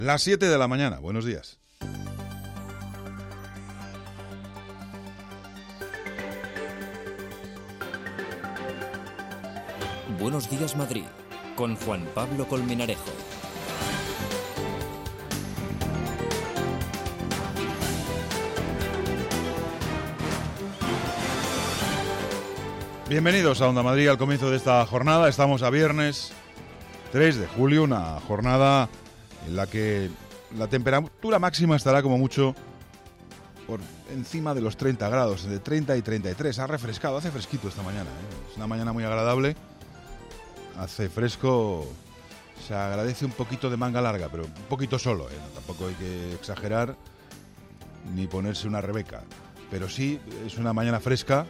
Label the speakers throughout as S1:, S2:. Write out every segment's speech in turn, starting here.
S1: Las 7 de la mañana, buenos días.
S2: Buenos días, Madrid, con Juan Pablo Colmenarejo.
S1: Bienvenidos a Onda Madrid al comienzo de esta jornada. Estamos a viernes 3 de julio, una jornada en la que la temperatura máxima estará como mucho por encima de los 30 grados, de 30 y 33. Ha refrescado, hace fresquito esta mañana, ¿eh? Es una mañana muy agradable, hace fresco, se agradece un poquito de manga larga, pero un poquito solo, ¿eh? Tampoco hay que exagerar ni ponerse una Rebeca, pero sí es una mañana fresca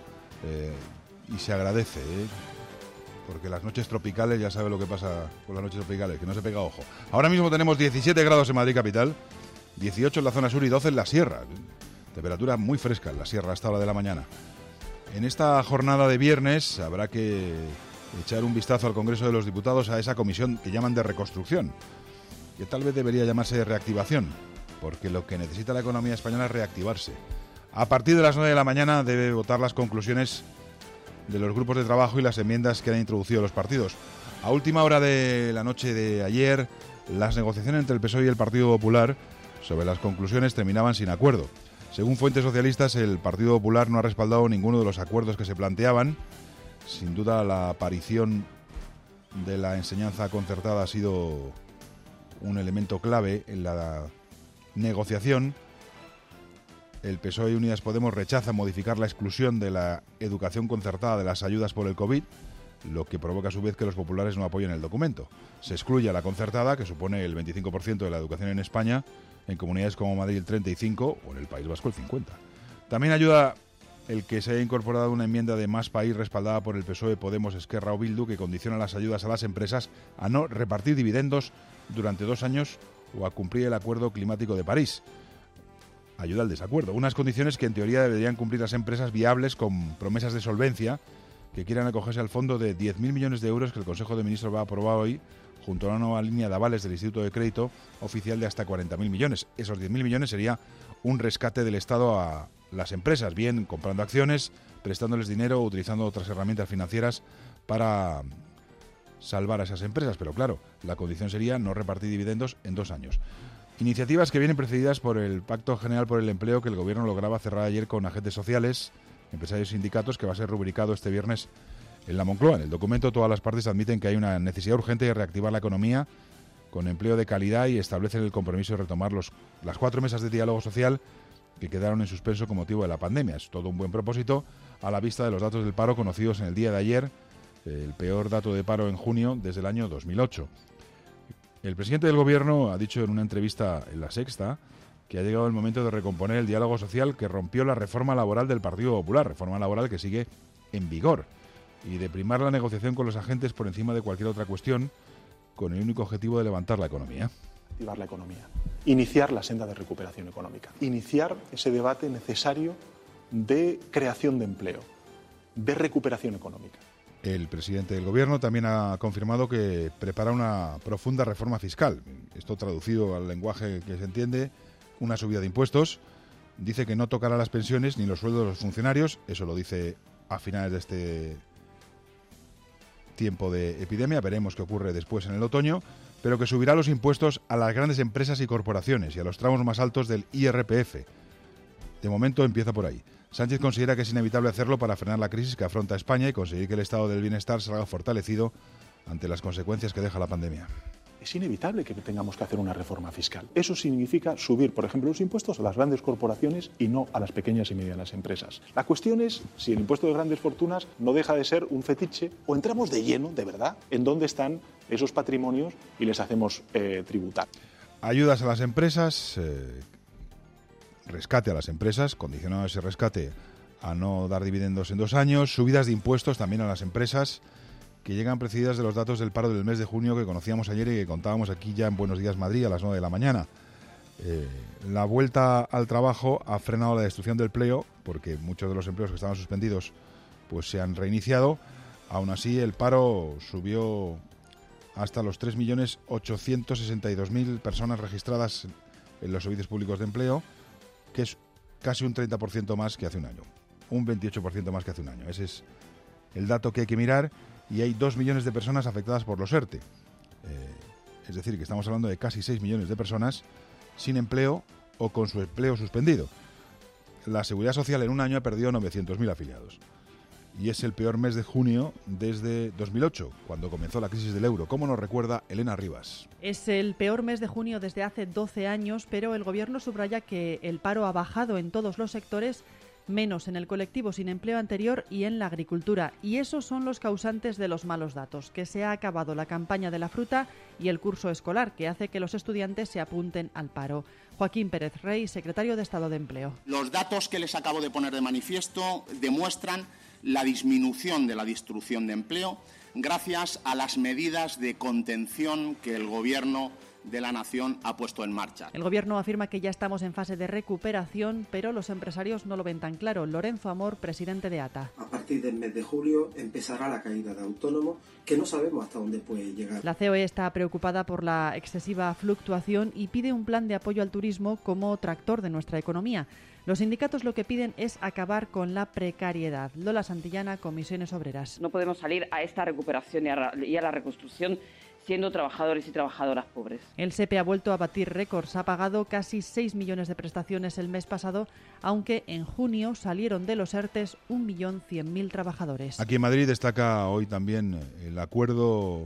S1: y se agradece, ¿eh? Porque las noches tropicales, ya sabe lo que pasa con las noches tropicales, que no se pega ojo. Ahora mismo tenemos 17 grados en Madrid capital, 18 en la zona sur y 12 en la sierra. Temperatura muy fresca en la sierra a esta hora de la mañana. En esta jornada de viernes habrá que echar un vistazo al Congreso de los Diputados, a esa comisión que llaman de reconstrucción, que tal vez debería llamarse de reactivación, porque lo que necesita la economía española es reactivarse. A partir de las 9 de la mañana debe votar las conclusiones de los grupos de trabajo y las enmiendas que han introducido los partidos. A última hora de la noche de ayer, las negociaciones entre el PSOE y el Partido Popular sobre las conclusiones terminaban sin acuerdo. Según fuentes socialistas, el Partido Popular no ha respaldado ninguno de los acuerdos que se planteaban. Sin duda, la aparición de la enseñanza concertada ha sido un elemento clave en la negociación. El PSOE y Unidas Podemos rechazan modificar la exclusión de la educación concertada de las ayudas por el COVID, lo que provoca a su vez que los populares no apoyen el documento. Se excluye a la concertada, que supone el 25% de la educación en España, en comunidades como Madrid el 35% o en el País Vasco el 50%. También ayuda el que se haya incorporado una enmienda de Más País respaldada por el PSOE, Podemos, Esquerra o Bildu, que condiciona las ayudas a las empresas a no repartir dividendos durante 2 años o a cumplir el Acuerdo Climático de París. Ayuda al desacuerdo. Unas condiciones que en teoría deberían cumplir las empresas viables con promesas de solvencia que quieran acogerse al fondo de 10.000 millones de euros que el Consejo de Ministros va a aprobar hoy, junto a una nueva línea de avales del Instituto de Crédito oficial de hasta 40.000 millones. Esos 10.000 millones sería un rescate del Estado a las empresas, bien comprando acciones, prestándoles dinero o utilizando otras herramientas financieras para salvar a esas empresas. Pero claro, la condición sería no repartir dividendos en 2 años. Iniciativas que vienen precedidas por el Pacto General por el Empleo que el Gobierno lograba cerrar ayer con agentes sociales, empresarios y sindicatos, que va a ser rubricado este viernes en la Moncloa. En el documento todas las partes admiten que hay una necesidad urgente de reactivar la economía con empleo de calidad y establecen el compromiso de retomar las 4 mesas de diálogo social que quedaron en suspenso con motivo de la pandemia. Es todo un buen propósito a la vista de los datos del paro conocidos en el día de ayer, el peor dato de paro en junio desde el año 2008. El presidente del Gobierno ha dicho en una entrevista en La Sexta que ha llegado el momento de recomponer el diálogo social que rompió la reforma laboral del Partido Popular, reforma laboral que sigue en vigor, y de primar la negociación con los agentes por encima de cualquier otra cuestión, con el único objetivo de levantar la economía.
S3: Activar la economía, iniciar la senda de recuperación económica, iniciar ese debate necesario de creación de empleo, de recuperación económica.
S1: El presidente del Gobierno también ha confirmado que prepara una profunda reforma fiscal. Esto traducido al lenguaje que se entiende, una subida de impuestos. Dice que no tocará las pensiones ni los sueldos de los funcionarios. Eso lo dice a finales de este tiempo de epidemia. Veremos qué ocurre después en el otoño. Pero que subirá los impuestos a las grandes empresas y corporaciones y a los tramos más altos del IRPF. De momento empieza por ahí. Sánchez considera que es inevitable hacerlo para frenar la crisis que afronta España y conseguir que el estado del bienestar salga fortalecido ante las consecuencias que deja la pandemia.
S3: Es inevitable que tengamos que hacer una reforma fiscal. Eso significa subir, por ejemplo, los impuestos a las grandes corporaciones y no a las pequeñas y medianas empresas. La cuestión es si el impuesto de grandes fortunas no deja de ser un fetiche o entramos de lleno, de verdad, en dónde están esos patrimonios y les hacemos tributar.
S1: Ayudas a las empresas, rescate a las empresas, condicionado ese rescate a no dar dividendos en 2 años, subidas de impuestos también a las empresas, que llegan precedidas de los datos del paro del mes de junio que conocíamos ayer y que contábamos aquí ya en Buenos Días Madrid a las 9 de la mañana. La vuelta al trabajo ha frenado la destrucción del empleo, porque muchos de los empleos que estaban suspendidos pues se han reiniciado. Aún así, el paro subió hasta los 3.862.000 personas registradas en los servicios públicos de empleo, que es casi un 30% más que hace un año, un 28% más que hace un año. Ese es el dato que hay que mirar, y hay 2 millones de personas afectadas por los ERTE. Es decir, que estamos hablando de casi 6 millones de personas sin empleo o con su empleo suspendido. La Seguridad Social en un año ha perdido 900.000 afiliados. Y es el peor mes de junio desde 2008, cuando comenzó la crisis del euro. ¿Cómo nos recuerda Elena Rivas?
S4: Es el peor mes de junio desde hace 12 años, pero el Gobierno subraya que el paro ha bajado en todos los sectores, menos en el colectivo sin empleo anterior y en la agricultura. Y esos son los causantes de los malos datos, que se ha acabado la campaña de la fruta y el curso escolar, que hace que los estudiantes se apunten al paro. Joaquín Pérez Rey, secretario de Estado de Empleo.
S5: Los datos que les acabo de poner de manifiesto demuestran la disminución de la destrucción de empleo gracias a las medidas de contención que el Gobierno de la Nación ha puesto en marcha.
S4: El Gobierno afirma que ya estamos en fase de recuperación, pero los empresarios no lo ven tan claro. Lorenzo Amor, presidente de ATA.
S6: A partir del mes de julio empezará la caída de autónomos, que no sabemos hasta dónde puede llegar.
S4: La COE está preocupada por la excesiva fluctuación y pide un plan de apoyo al turismo como tractor de nuestra economía. Los sindicatos lo que piden es acabar con la precariedad. Lola Santillana, Comisiones Obreras.
S7: No podemos salir a esta recuperación y a la reconstrucción siendo trabajadores y trabajadoras pobres.
S4: El SEPE ha vuelto a batir récords. Ha pagado casi 6 millones de prestaciones el mes pasado, aunque en junio salieron de los ERTES 1.100.000 trabajadores.
S1: Aquí en Madrid destaca hoy también el acuerdo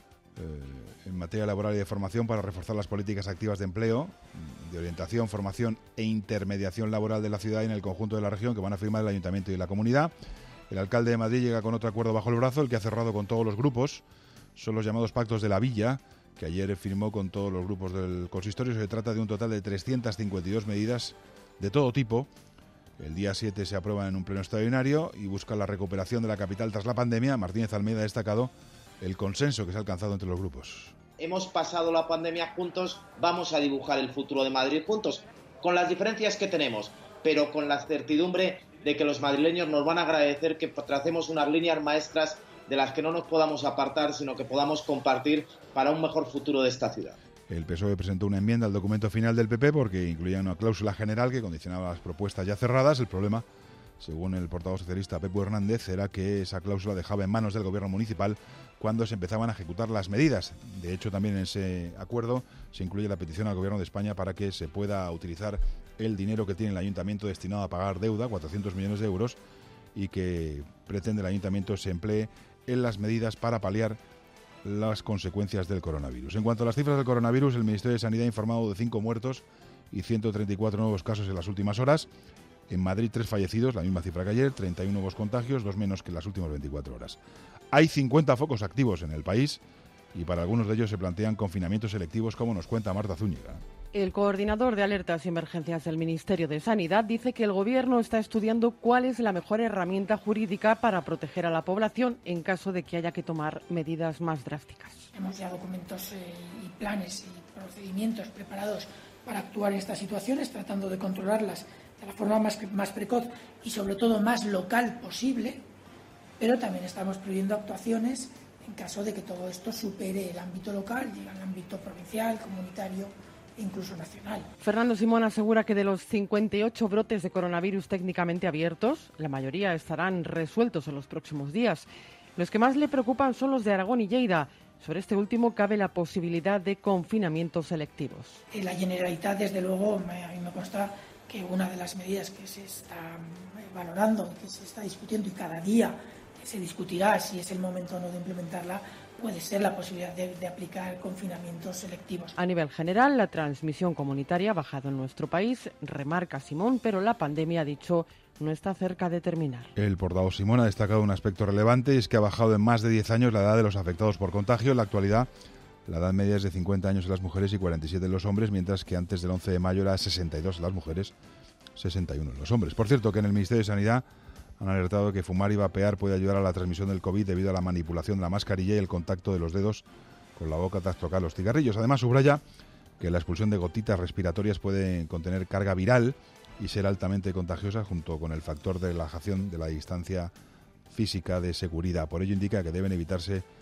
S1: en materia laboral y de formación para reforzar las políticas activas de empleo, de orientación, formación e intermediación laboral de la ciudad y en el conjunto de la región, que van a firmar el Ayuntamiento y la Comunidad. El alcalde de Madrid llega con otro acuerdo bajo el brazo, el que ha cerrado con todos los grupos. Son los llamados Pactos de la Villa, que ayer firmó con todos los grupos del consistorio. Se trata de un total de 352 medidas de todo tipo. El día 7 se aprueban en un pleno extraordinario y buscan la recuperación de la capital tras la pandemia. Martínez Almeida ha destacado el consenso que se ha alcanzado entre los grupos.
S8: Hemos pasado la pandemia juntos, vamos a dibujar el futuro de Madrid juntos, con las diferencias que tenemos, pero con la certidumbre de que los madrileños nos van a agradecer que tracemos unas líneas maestras de las que no nos podamos apartar, sino que podamos compartir para un mejor futuro de esta ciudad.
S1: El PSOE presentó una enmienda al documento final del PP porque incluía una cláusula general que condicionaba las propuestas ya cerradas. El problema, según el portavoz socialista Pepe Hernández, era que esa cláusula dejaba en manos del gobierno municipal cuando se empezaban a ejecutar las medidas. De hecho, también en ese acuerdo se incluye la petición al gobierno de España para que se pueda utilizar el dinero que tiene el ayuntamiento destinado a pagar deuda, 400 millones de euros, y que pretende el ayuntamiento se emplee en las medidas para paliar las consecuencias del coronavirus. En cuanto a las cifras del coronavirus, el Ministerio de Sanidad ha informado de 5 muertos y 134 nuevos casos en las últimas horas. En Madrid, 3 fallecidos, la misma cifra que ayer, 31 nuevos contagios, 2 menos que en las últimas 24 horas. Hay 50 focos activos en el país y para algunos de ellos se plantean confinamientos selectivos, como nos cuenta Marta Zúñiga.
S9: El coordinador de alertas y emergencias del Ministerio de Sanidad dice que el Gobierno está estudiando cuál es la mejor herramienta jurídica para proteger a la población en caso de que haya que tomar medidas más drásticas.
S10: Tenemos ya documentos y planes y procedimientos preparados para actuar en estas situaciones, tratando de controlarlas de la forma más precoz y sobre todo más local posible, pero también estamos previendo actuaciones en caso de que todo esto supere el ámbito local, llegue al ámbito provincial, comunitario e incluso nacional.
S9: Fernando Simón asegura que de los 58 brotes de coronavirus técnicamente abiertos, la mayoría estarán resueltos en los próximos días. Los que más le preocupan son los de Aragón y Lleida. Sobre este último cabe la posibilidad de confinamientos selectivos.
S10: La Generalitat, desde luego, a mí me consta que una de las medidas que se está valorando, que se está discutiendo y cada día se discutirá si es el momento o no de implementarla, puede ser la posibilidad de aplicar confinamientos selectivos.
S9: A nivel general, la transmisión comunitaria ha bajado en nuestro país, remarca Simón, pero la pandemia, ha dicho, no está cerca de terminar.
S1: El portavoz Simón ha destacado un aspecto relevante, y es que ha bajado en más de 10 años la edad de los afectados por contagio. En la actualidad, la edad media es de 50 años en las mujeres y 47 en los hombres, mientras que antes del 11 de mayo era 62 en las mujeres, 61 en los hombres. Por cierto, que en el Ministerio de Sanidad han alertado que fumar y vapear puede ayudar a la transmisión del COVID debido a la manipulación de la mascarilla y el contacto de los dedos con la boca tras tocar los cigarrillos. Además, subraya que la expulsión de gotitas respiratorias puede contener carga viral y ser altamente contagiosa, junto con el factor de relajación de la distancia física de seguridad. Por ello indica que deben evitarse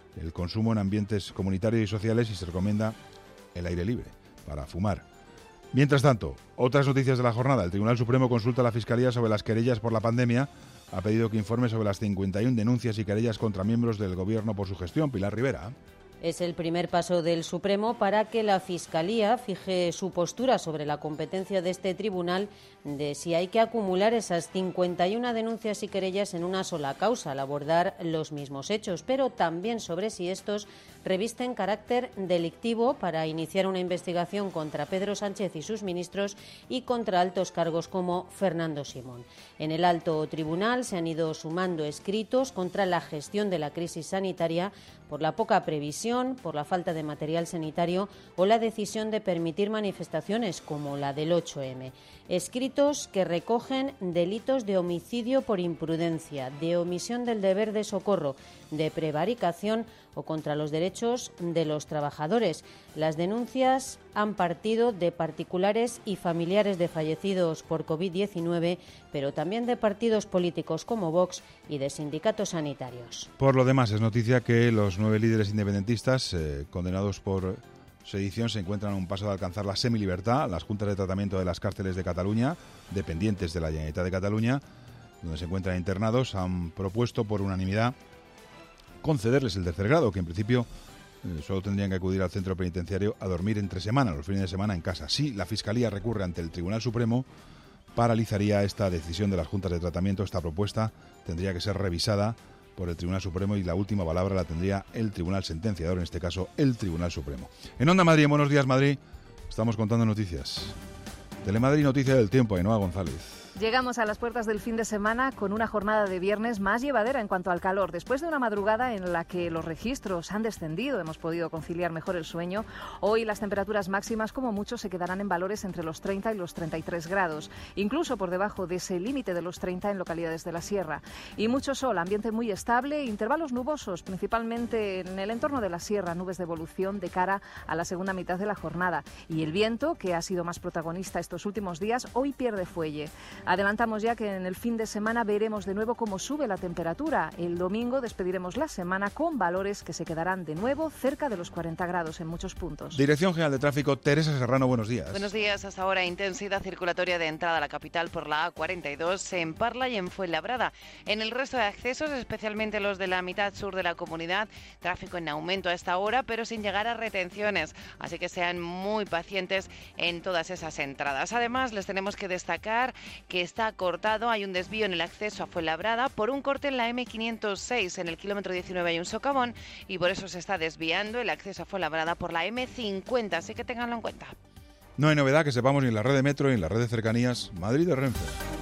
S1: el consumo en ambientes comunitarios y sociales y se recomienda el aire libre para fumar. Mientras tanto, otras noticias de la jornada. El Tribunal Supremo consulta a la Fiscalía sobre las querellas por la pandemia. Ha pedido que informe sobre las 51 denuncias y querellas contra miembros del Gobierno por su gestión. Pilar Rivera.
S11: Es el primer paso del Supremo para que la Fiscalía fije su postura sobre la competencia de este tribunal de si hay que acumular esas 51 denuncias y querellas en una sola causa al abordar los mismos hechos, pero también sobre si estos revisten carácter delictivo para iniciar una investigación contra Pedro Sánchez y sus ministros y contra altos cargos como Fernando Simón. En el alto tribunal se han ido sumando escritos contra la gestión de la crisis sanitaria por la poca previsión, por la falta de material sanitario o la decisión de permitir manifestaciones como la del 8M. Escritos que recogen delitos de homicidio por imprudencia, de omisión del deber de socorro, de prevaricación o contra los derechos de los trabajadores. Las denuncias han partido de particulares y familiares de fallecidos por COVID-19, pero también de partidos políticos como Vox y de sindicatos sanitarios.
S1: Por lo demás, es noticia que los 9 líderes independentistas condenados por sedición se encuentran a un paso de alcanzar la semilibertad. Las juntas de tratamiento de las cárceles de Cataluña, dependientes de la Generalitat de Cataluña, donde se encuentran internados, han propuesto por unanimidad concederles el tercer grado, que en principio solo tendrían que acudir al centro penitenciario a dormir entre semana, los fines de semana en casa. Si la Fiscalía recurre ante el Tribunal Supremo, paralizaría esta decisión de las juntas de tratamiento. Esta propuesta tendría que ser revisada por el Tribunal Supremo y la última palabra la tendría el Tribunal Sentenciador, en este caso el Tribunal Supremo. En Onda Madrid, en Buenos Días Madrid, estamos contando noticias. Telemadrid, noticia del tiempo, Ainhoa González.
S12: Llegamos a las puertas del fin de semana con una jornada de viernes más llevadera en cuanto al calor. Después de una madrugada en la que los registros han descendido, hemos podido conciliar mejor el sueño. Hoy las temperaturas máximas, como mucho, se quedarán en valores entre los 30 y los 33 grados, incluso por debajo de ese límite de los 30 en localidades de la sierra. Y mucho sol, ambiente muy estable, intervalos nubosos, principalmente en el entorno de la sierra, nubes de evolución de cara a la segunda mitad de la jornada. Y el viento, que ha sido más protagonista estos últimos días, hoy pierde fuelle. Adelantamos ya que en el fin de semana veremos de nuevo cómo sube la temperatura. El domingo despediremos la semana con valores que se quedarán de nuevo cerca de los 40 grados en muchos puntos.
S1: Dirección General de Tráfico, Teresa Serrano, buenos días.
S13: Buenos días. Hasta ahora intensidad circulatoria de entrada a la capital por la A42 en Parla y en Fuenlabrada. En el resto de accesos, especialmente los de la mitad sur de la comunidad, tráfico en aumento a esta hora, pero sin llegar a retenciones. Así que sean muy pacientes en todas esas entradas. Además, les tenemos que destacar que está cortado, hay un desvío en el acceso a Fuenlabrada por un corte en la M506, en el kilómetro 19 hay un socavón y por eso se está desviando el acceso a Fuenlabrada por la M50, así que ténganlo en cuenta.
S1: No hay novedad que sepamos ni en la red de metro ni en la red de cercanías Madrid de Renfe.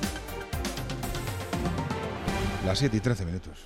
S1: Las 7:13.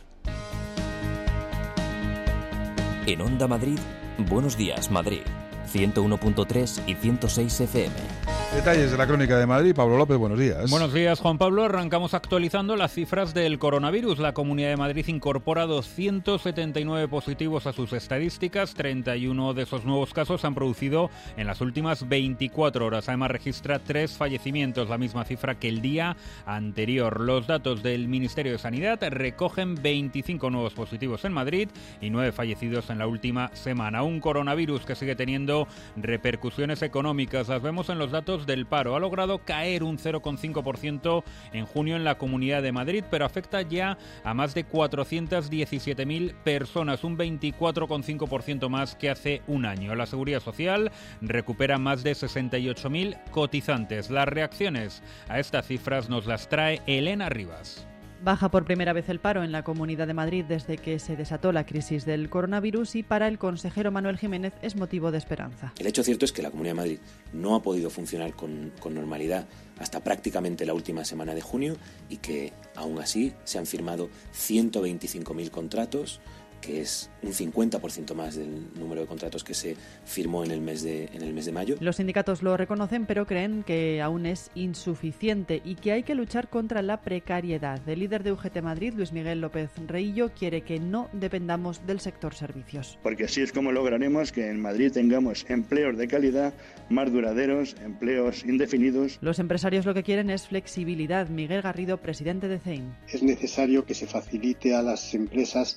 S2: En Onda Madrid, Buenos Días Madrid, 101.3 y 106 FM.
S1: Detalles de la crónica de Madrid. Pablo López, buenos días.
S14: Buenos días, Juan Pablo. Arrancamos actualizando las cifras del coronavirus. La Comunidad de Madrid incorpora 279 positivos a sus estadísticas. 31 de esos nuevos casos se han producido en las últimas 24 horas. Además, registra 3 fallecimientos, la misma cifra que el día anterior. Los datos del Ministerio de Sanidad recogen 25 nuevos positivos en Madrid y 9 fallecidos en la última semana. Un coronavirus que sigue teniendo repercusiones económicas. Las vemos en los datos del paro. Ha logrado caer un 0,5% en junio en la Comunidad de Madrid, pero afecta ya a más de 417.000 personas, un 24,5% más que hace un año. La Seguridad Social recupera más de 68.000 cotizantes. Las reacciones a estas cifras nos las trae Elena Rivas.
S4: Baja por primera vez el paro en la Comunidad de Madrid desde que se desató la crisis del coronavirus y para el consejero Manuel Jiménez es motivo de esperanza.
S15: El hecho cierto es que la Comunidad de Madrid no ha podido funcionar con normalidad hasta prácticamente la última semana de junio y que aún así se han firmado 125.000 contratos, que es un 50% más del número de contratos que se firmó en el mes de mayo.
S4: Los sindicatos lo reconocen, pero creen que aún es insuficiente y que hay que luchar contra la precariedad. El líder de UGT Madrid, Luis Miguel López Reillo, quiere que no dependamos del sector servicios.
S16: Porque así es como lograremos que en Madrid tengamos empleos de calidad, más duraderos, empleos indefinidos.
S4: Los empresarios lo que quieren es flexibilidad. Miguel Garrido, presidente de CEIM.
S17: Es necesario que se facilite a las empresas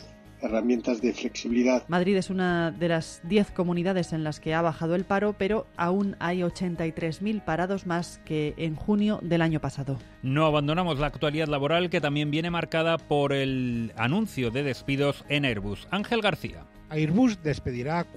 S17: herramientas de flexibilidad.
S4: Madrid es una de las 10 comunidades en las que ha bajado el paro, pero aún hay 83.000 parados más que en junio del año pasado.
S14: No abandonamos la actualidad laboral, que también viene marcada por el anuncio de despidos en Airbus. Ángel García.
S18: Airbus despedirá a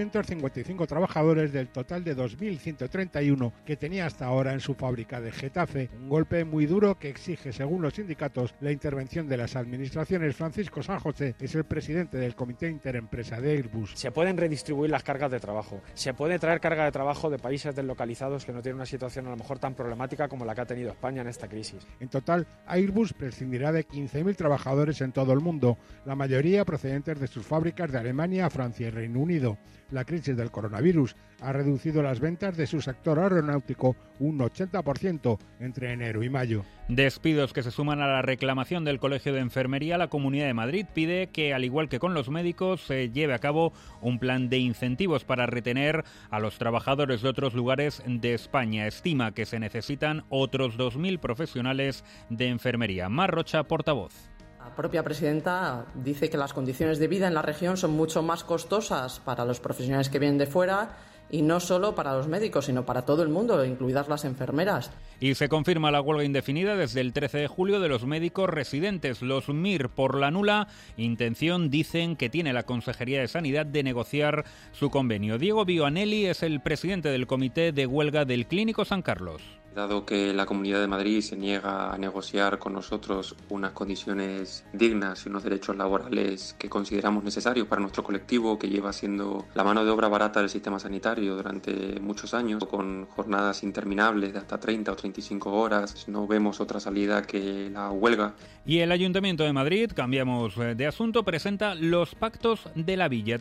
S18: 455 trabajadores del total de 2.131 que tenía hasta ahora en su fábrica de Getafe. Un golpe muy duro que exige, según los sindicatos, la intervención de las administraciones. Francisco San José es el presidente del Comité Interempresa de Airbus.
S19: Se pueden redistribuir las cargas de trabajo. Se puede traer carga de trabajo de países deslocalizados que no tienen una situación a lo mejor tan problemática como la que ha tenido España en esta crisis.
S18: En total, Airbus prescindirá de 15.000 trabajadores en todo el mundo, la mayoría procedentes de sus fábricas de Alemania, Francia y Reino Unido. La crisis del coronavirus ha reducido las ventas de su sector aeronáutico un 80% entre enero y mayo.
S14: Despidos que se suman a la reclamación del Colegio de Enfermería. La Comunidad de Madrid pide que, al igual que con los médicos, se lleve a cabo un plan de incentivos para retener a los trabajadores de otros lugares de España. Estima que se necesitan otros 2.000 profesionales de enfermería. Mar Rocha, portavoz.
S20: La propia presidenta dice que las condiciones de vida en la región son mucho más costosas para los profesionales que vienen de fuera y no solo para los médicos, sino para todo el mundo, incluidas las enfermeras.
S14: Y se confirma la huelga indefinida desde el 13 de julio de los médicos residentes. Los MIR, por la nula intención, dicen que tiene la Consejería de Sanidad de negociar su convenio. Diego Bioanelli es el presidente del Comité de Huelga del Clínico San Carlos.
S21: Dado que la Comunidad de Madrid se niega a negociar con nosotros unas condiciones dignas y unos derechos laborales que consideramos necesarios para nuestro colectivo, que lleva siendo la mano de obra barata del sistema sanitario durante muchos años, con jornadas interminables de hasta 30 o 35 horas, no vemos otra salida que la huelga.
S14: Y el Ayuntamiento de Madrid, cambiamos de asunto, presenta los Pactos de la Villa,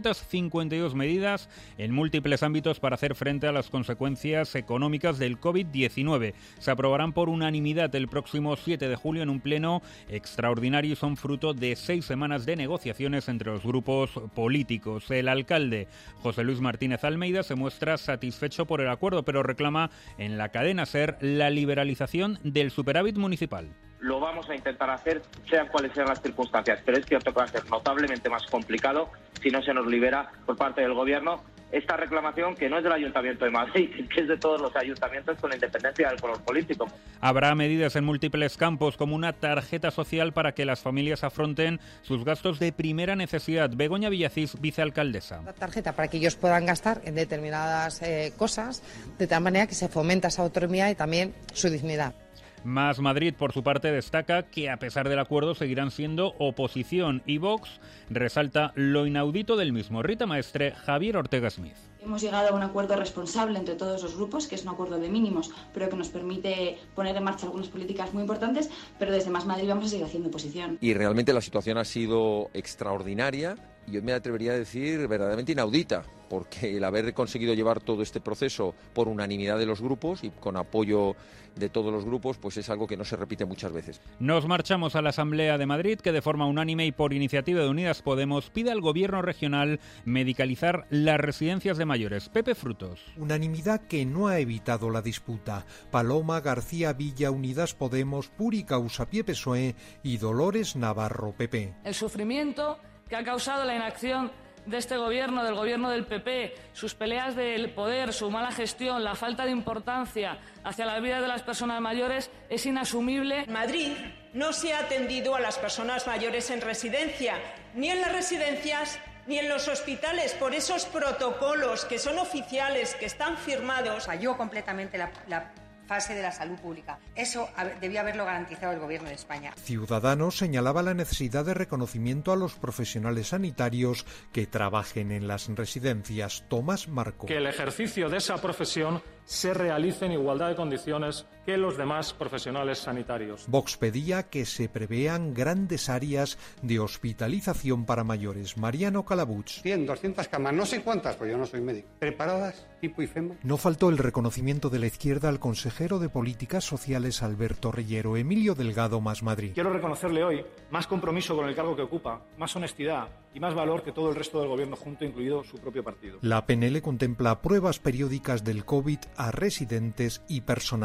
S14: 352 medidas en múltiples ámbitos para hacer frente a las consecuencias económicas del COVID-19. Se aprobarán por unanimidad el próximo 7 de julio en un pleno extraordinario y son fruto de 6 semanas de negociaciones entre los grupos políticos. El alcalde José Luis Martínez Almeida se muestra satisfecho por el acuerdo, pero reclama en la cadena SER la liberalización del superávit municipal.
S22: Lo vamos a intentar hacer, sean cuales sean las circunstancias, pero es cierto que va a ser notablemente más complicado si no se nos libera por parte del Gobierno esta reclamación, que no es del Ayuntamiento de Madrid, que es de todos los ayuntamientos con independencia del color político.
S14: Habrá medidas en múltiples campos, como una tarjeta social para que las familias afronten sus gastos de primera necesidad. Begoña Villacís, vicealcaldesa.
S23: La tarjeta para que ellos puedan gastar en determinadas cosas, de tal manera que se fomenta esa autonomía y también su dignidad.
S14: Más Madrid, por su parte, destaca que a pesar del acuerdo seguirán siendo oposición y Vox resalta lo inaudito del mismo. Rita Maestre, Javier Ortega Smith.
S24: Hemos llegado a un acuerdo responsable entre todos los grupos, que es un acuerdo de mínimos, pero que nos permite poner en marcha algunas políticas muy importantes, pero desde Más Madrid vamos a seguir haciendo oposición.
S25: Y realmente la situación ha sido extraordinaria, y yo me atrevería a decir verdaderamente inaudita, porque el haber conseguido llevar todo este proceso por unanimidad de los grupos y con apoyo de todos los grupos, pues es algo que no se repite muchas veces.
S14: Nos marchamos a la Asamblea de Madrid, que de forma unánime y por iniciativa de Unidas Podemos pide al Gobierno regional medicalizar las residencias de mayores. Pepe Frutos.
S26: Unanimidad que no ha evitado la disputa. Paloma García Villa, Unidas Podemos, Puri Causapié PSOE y Dolores Navarro PP.
S27: El sufrimiento que ha causado la inacción de este gobierno, del gobierno del PP, sus peleas del poder, su mala gestión, la falta de importancia hacia la vida de las personas mayores es inasumible.
S28: En Madrid no se ha atendido a las personas mayores en residencia, ni en las residencias ni en los hospitales, por esos protocolos que son oficiales, que están firmados.
S29: Falló completamente la fase de la salud pública. Eso debía haberlo garantizado el Gobierno de España.
S26: Ciudadanos señalaba la necesidad de reconocimiento a los profesionales sanitarios que trabajen en las residencias. Tomás Marco.
S30: Que el ejercicio de esa profesión se realice en igualdad de condiciones que los demás profesionales sanitarios.
S26: Vox pedía que se prevean grandes áreas de hospitalización para mayores. Mariano Calabuch.
S31: 100, 200 camas, no sé cuántas, pues yo no soy médico. ¿Preparadas? Tipo IFEMA.
S26: No faltó el reconocimiento de la izquierda al consejero de Políticas Sociales Alberto Reyero. Emilio Delgado, Más Madrid.
S30: Quiero reconocerle hoy más compromiso con el cargo que ocupa, más honestidad y más valor que todo el resto del gobierno junto, incluido su propio partido.
S26: La PNL contempla pruebas periódicas del COVID a residentes y personal.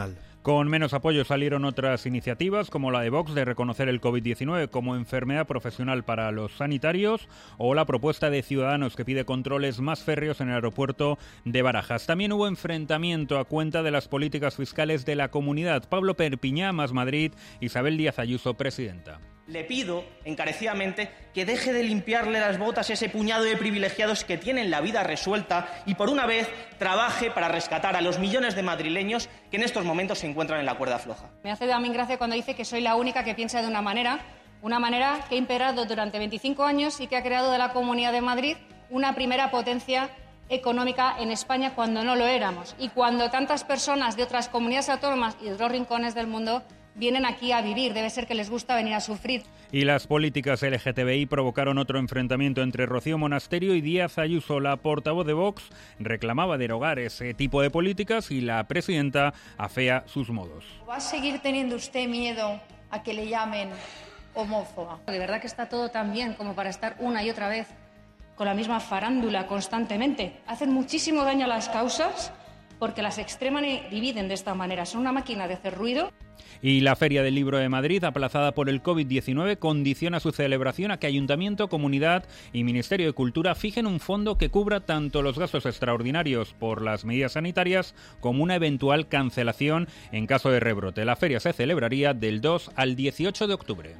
S14: Con menos apoyo salieron otras iniciativas, como la de Vox de reconocer el COVID-19 como enfermedad profesional para los sanitarios, o la propuesta de Ciudadanos que pide controles más férreos en el aeropuerto de Barajas. También hubo enfrentamiento a cuenta de las políticas fiscales de la comunidad. Pablo Perpiñá, Más Madrid, Isabel Díaz Ayuso, presidenta.
S2: Le pido encarecidamente que deje de limpiarle las botas a ese puñado de privilegiados que tienen la vida resuelta y por una vez trabaje para rescatar a los millones de madrileños que en estos momentos se encuentran en la cuerda floja.
S3: Me hace también gracia cuando dice que soy la única que piensa de una manera que ha imperado durante 25 años y que ha creado de la Comunidad de Madrid una primera potencia económica en España cuando no lo éramos y cuando tantas personas de otras comunidades autónomas y de otros rincones del mundo vienen aquí a vivir. Debe ser que les gusta venir a sufrir.
S14: Y las políticas LGTBI provocaron otro enfrentamiento entre Rocío Monasterio y Díaz Ayuso. La portavoz de Vox reclamaba derogar ese tipo de políticas y la presidenta afea sus modos.
S3: ¿Va a seguir teniendo usted miedo a que le llamen homófoba? De verdad que está todo tan bien como para estar una y otra vez con la misma farándula constantemente. Hacen muchísimo daño a las causas porque las extreman y dividen de esta manera. Son una máquina de hacer ruido.
S14: Y la Feria del Libro de Madrid, aplazada por el COVID-19, condiciona su celebración a que Ayuntamiento, Comunidad y Ministerio de Cultura fijen un fondo que cubra tanto los gastos extraordinarios por las medidas sanitarias como una eventual cancelación en caso de rebrote. La feria se celebraría del 2 al 18 de octubre.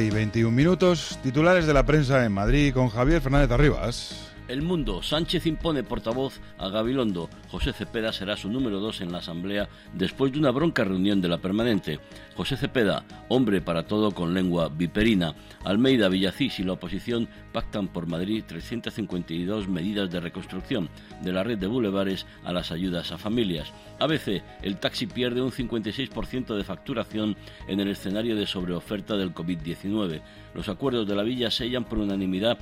S1: 7:21, titulares de la prensa en Madrid con Javier Fernández Arribas.
S5: El Mundo. Sánchez impone portavoz a Gabilondo. José Cepeda será su número 2 en la Asamblea después de una bronca reunión de la permanente. José Cepeda, hombre para todo con lengua viperina. Almeida, Villacís y la oposición pactan por Madrid 352 medidas de reconstrucción, de la red de bulevares a las ayudas a familias. ABC, el taxi pierde un 56% de facturación en el escenario de sobreoferta del COVID-19. Los acuerdos de la Villa sellan por unanimidad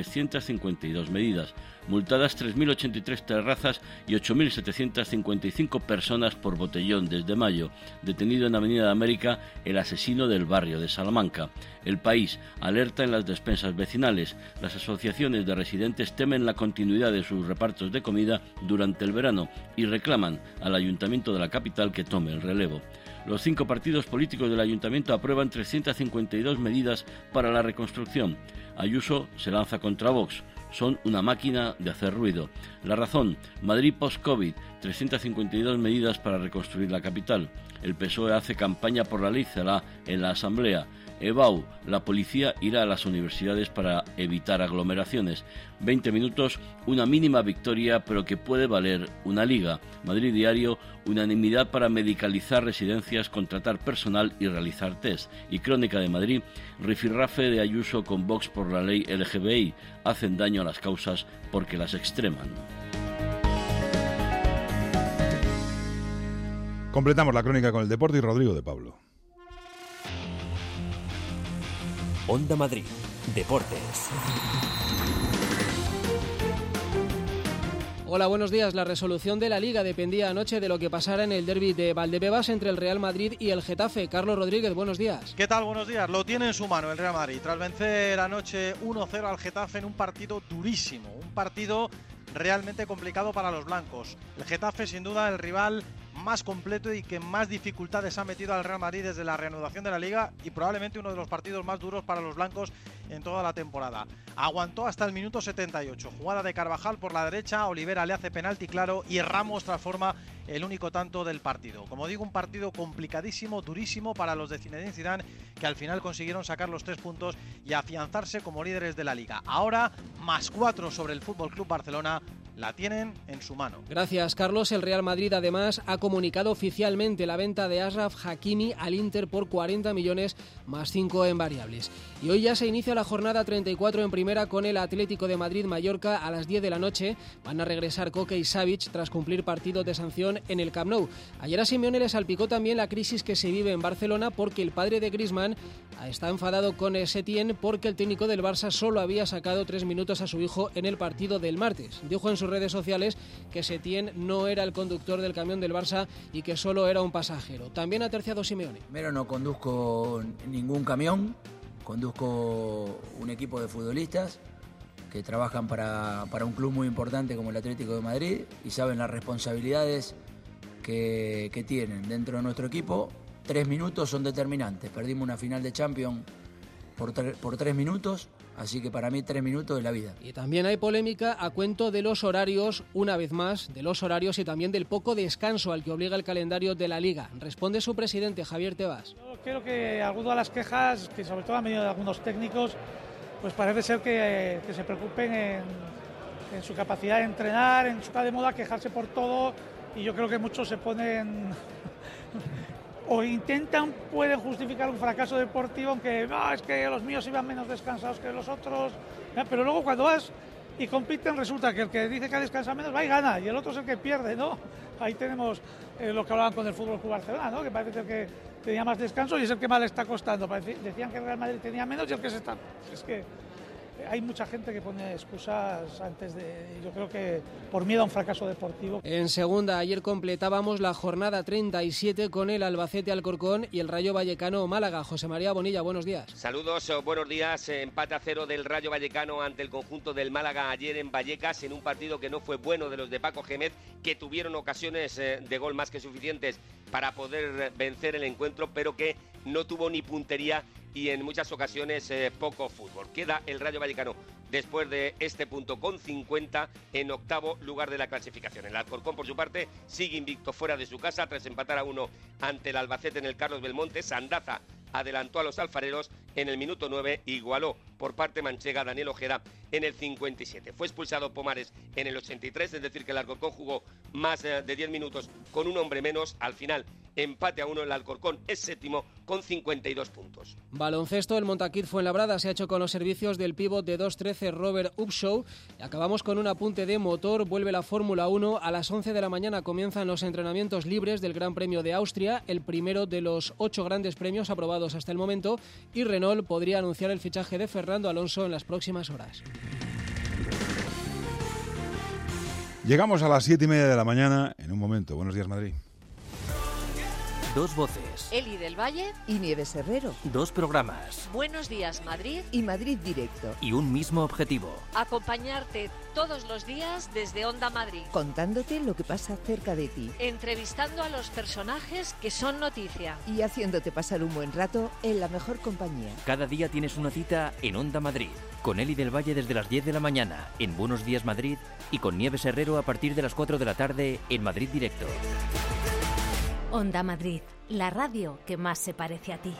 S5: 352 medidas, multadas 3.083 terrazas y 8.755 personas por botellón desde mayo. Detenido en Avenida de América el asesino del barrio de Salamanca. El País alerta en las despensas vecinales. Las asociaciones de residentes temen la continuidad de sus repartos de comida durante el verano y reclaman al Ayuntamiento de la capital que tome el relevo. Los 5 partidos políticos del Ayuntamiento aprueban 352 medidas para la reconstrucción. Ayuso se lanza contra Vox. Son una máquina de hacer ruido. La Razón, Madrid post-COVID, 352 medidas para reconstruir la capital. El PSOE hace campaña por la ley Celaá en la Asamblea. EBAU, la policía irá a las universidades para evitar aglomeraciones. 20 minutos, una mínima victoria, pero que puede valer una liga. Madrid Diario, unanimidad para medicalizar residencias, contratar personal y realizar test. Y Crónica de Madrid, rifirrafe de Ayuso con Vox por la ley LGBTI. Hacen daño a las causas porque las extreman.
S1: Completamos la crónica con el deporte y Rodrigo de Pablo.
S6: Onda Madrid, Deportes.
S7: Hola, buenos días. La resolución de la Liga dependía anoche de lo que pasara en el derbi de Valdebebas entre el Real Madrid y el Getafe. Carlos Rodríguez, buenos días.
S8: ¿Qué tal? Buenos días. Lo tiene en su mano el Real Madrid. Tras vencer anoche 1-0 al Getafe en un partido durísimo, un partido realmente complicado para los blancos. El Getafe, sin duda, el rival más completo y que más dificultades ha metido al Real Madrid desde la reanudación de la Liga y probablemente uno de los partidos más duros para los blancos en toda la temporada. Aguantó hasta el minuto 78. Jugada de Carvajal por la derecha, Olivera le hace penalti claro y Ramos transforma el único tanto del partido. Como digo, un partido complicadísimo, durísimo para los de Zinedine Zidane, que al final consiguieron sacar los 3 puntos y afianzarse como líderes de la Liga. Ahora, +4 sobre el FC Barcelona. La tienen en su mano.
S7: Gracias, Carlos. El Real Madrid, además, ha comunicado oficialmente la venta de Achraf Hakimi al Inter por 40 millones más 5 en variables. Y hoy ya se inicia la jornada 34 en primera con el Atlético de Madrid-Mallorca a las 10 de la noche. Van a regresar Koke y Savic tras cumplir partidos de sanción en el Camp Nou. Ayer a Simeone le salpicó también la crisis que se vive en Barcelona porque el padre de Griezmann está enfadado con Setién porque el técnico del Barça solo había sacado 3 minutos a su hijo en el partido del martes. Dijo en sus redes sociales que Setién no era el conductor del camión del Barça y que solo era un pasajero. También ha terciado Simeone.
S9: Primero, no conduzco ningún camión, conduzco un equipo de futbolistas que trabajan para un club muy importante como el Atlético de Madrid y saben las responsabilidades que tienen dentro de nuestro equipo. 3 minutos son determinantes. Perdimos una final de Champions por 3 minutos, así que para mí 3 minutos es la vida.
S7: Y también hay polémica a cuento de los horarios, una vez más, de los horarios y también del poco descanso al que obliga el calendario de la Liga. Responde su presidente, Javier Tebas.
S4: Yo creo que algunas de las quejas, que sobre todo han venido de algunos técnicos, pues parece ser que se preocupen en su capacidad de entrenar, en su está de moda quejarse por todo, y yo creo que muchos se ponen o pueden justificar un fracaso deportivo, aunque no, es que los míos iban menos descansados que los otros, pero luego cuando vas y compiten resulta que el que dice que ha descansado menos va y gana, y el otro es el que pierde, ¿no? Ahí tenemos lo que hablaban con el Fútbol Club Barcelona, ¿no? Que parece que el que tenía más descanso y es el que más le está costando. Decían que el Real Madrid tenía menos y el que se está... Es que hay mucha gente que pone excusas antes de... Yo creo que por miedo a un fracaso deportivo.
S7: En segunda, ayer completábamos la jornada 37 con el Albacete Alcorcón y el Rayo Vallecano Málaga. José María Bonilla, buenos días.
S10: Saludos, buenos días. Empate a 0 del Rayo Vallecano ante el conjunto del Málaga ayer en Vallecas, en un partido que no fue bueno de los de Paco Gémez, que tuvieron ocasiones de gol más que suficientes para poder vencer el encuentro, pero que no tuvo ni puntería y en muchas ocasiones poco fútbol. Queda el Rayo Vallecano después de este punto con 50 en octavo lugar de la clasificación. El Alcorcón, por su parte, sigue invicto fuera de su casa tras empatar a 1 ante el Albacete en el Carlos Belmonte. Sandaza adelantó a los alfareros en el minuto 9, igualó por parte manchega Daniel Ojeda en el 57. Fue expulsado Pomares en el 83, es decir que el Alcorcón jugó más de 10 minutos con un hombre menos. Al final, empate a 1, el Alcorcón es séptimo con 52 puntos.
S7: Baloncesto, el Montaquit Fuenlabrada se ha hecho con los servicios del pívot de 2'13 Robert Upshaw. Acabamos con un apunte de motor, vuelve la Fórmula 1, a las 11 de la mañana comienzan los entrenamientos libres del Gran Premio de Austria, el primero de los 8 grandes premios aprobados hasta el momento, y Renault podría anunciar el fichaje de Fernando Alonso en las próximas horas.
S1: Llegamos a las 7:30 de la mañana en un momento. Buenos días, Madrid.
S6: Dos voces.
S11: Eli del Valle
S12: y Nieves Herrero.
S6: Dos programas.
S11: Buenos días, Madrid.
S12: Y Madrid Directo.
S6: Y un mismo objetivo.
S11: Acompañarte todos los días desde Onda Madrid.
S12: Contándote lo que pasa cerca de ti.
S11: Entrevistando a los personajes que son noticia.
S12: Y haciéndote pasar un buen rato en la mejor compañía.
S6: Cada día tienes una cita en Onda Madrid. Con Eli del Valle desde las 10 de la mañana en Buenos Días Madrid. Y con Nieves Herrero a partir de las 4 de la tarde en Madrid Directo.
S11: Onda Madrid, la radio que más se parece a ti.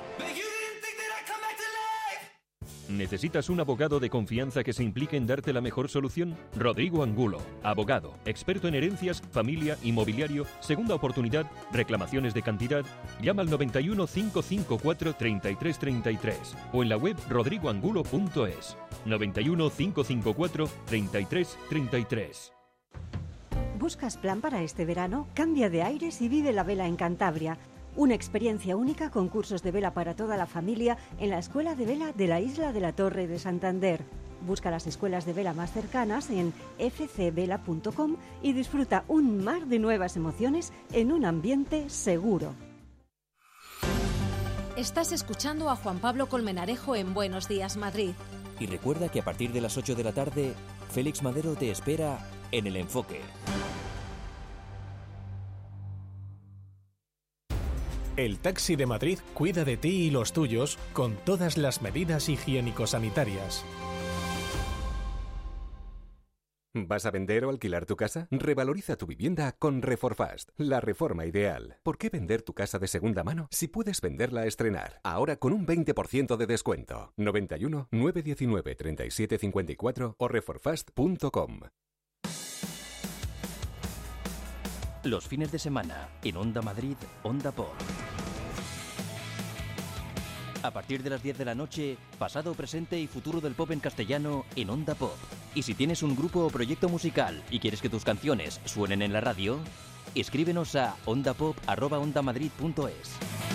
S13: ¿Necesitas un abogado de confianza que se implique en darte la mejor solución? Rodrigo Angulo, abogado, experto en herencias, familia, inmobiliario, segunda oportunidad, reclamaciones de cantidad. Llama al 91 554 3333 o en la web rodrigoangulo.es. 91 554 3333.
S15: ¿Buscas plan para este verano? Cambia de aires y vive la vela en Cantabria. Una experiencia única con cursos de vela para toda la familia en la Escuela de Vela de la Isla de la Torre de Santander. Busca las escuelas de vela más cercanas en fcvela.com y disfruta un mar de nuevas emociones en un ambiente seguro.
S11: Estás escuchando a Juan Pablo Colmenarejo en Buenos Días Madrid.
S6: Y recuerda que a partir de las 8 de la tarde, Félix Madero te espera en El Enfoque.
S16: El Taxi de Madrid cuida de ti y los tuyos con todas las medidas higiénico-sanitarias.
S17: ¿Vas a vender o alquilar tu casa? Revaloriza tu vivienda con Reforfast, la reforma ideal. ¿Por qué vender tu casa de segunda mano si puedes venderla a estrenar? Ahora con un 20% de descuento. 91 919 3754 o reforfast.com.
S6: Los fines de semana, en Onda Madrid, Onda Pop. A partir de las 10 de la noche, pasado, presente y futuro del pop en castellano en Onda Pop. Y si tienes un grupo o proyecto musical y quieres que tus canciones suenen en la radio, escríbenos a ondapop@ondamadrid.es.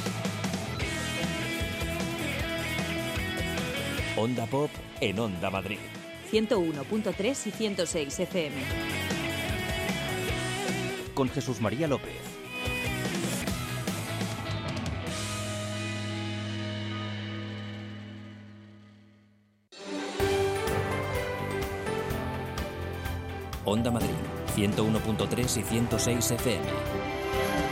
S6: Onda Pop en Onda Madrid.
S15: 101.3 y 106 FM.
S6: Con Jesús María López. Onda Madrid, 101.3 y 106 FM.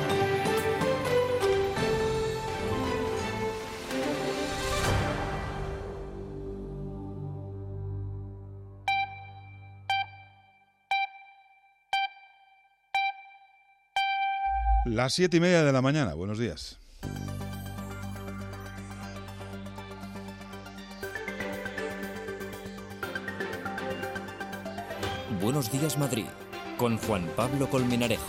S1: Las 7:30 de la mañana. Buenos días.
S6: Buenos días, Madrid, con Juan Pablo Colmenarejo.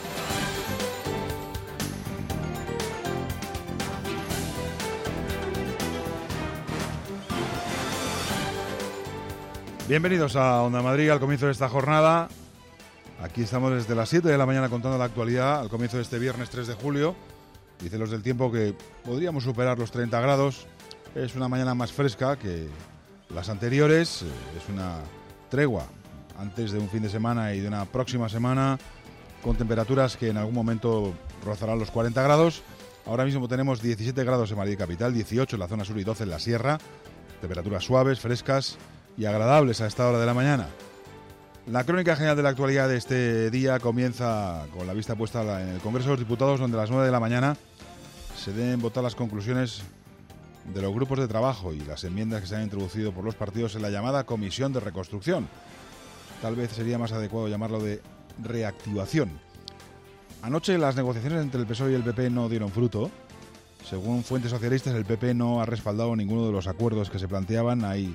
S1: Bienvenidos a Onda Madrid al comienzo de esta jornada. Aquí estamos desde las 7 de la mañana contando la actualidad al comienzo de este viernes 3 de julio. Dicen los del tiempo que podríamos superar los 30 grados. Es una mañana más fresca que las anteriores. Es una tregua antes de un fin de semana y de una próxima semana con temperaturas que en algún momento rozarán los 40 grados. Ahora mismo tenemos 17 grados en Madrid capital, 18 en la zona sur y 12 en la sierra. Temperaturas suaves, frescas y agradables a esta hora de la mañana. La crónica general de la actualidad de este día comienza con la vista puesta en el Congreso de los Diputados, donde a las 9 de la mañana se deben votar las conclusiones de los grupos de trabajo y las enmiendas que se han introducido por los partidos en la llamada Comisión de Reconstrucción. Tal vez sería más adecuado llamarlo de reactivación. Anoche las negociaciones entre el PSOE y el PP no dieron fruto. Según fuentes socialistas, el PP no ha respaldado ninguno de los acuerdos que se planteaban. Hay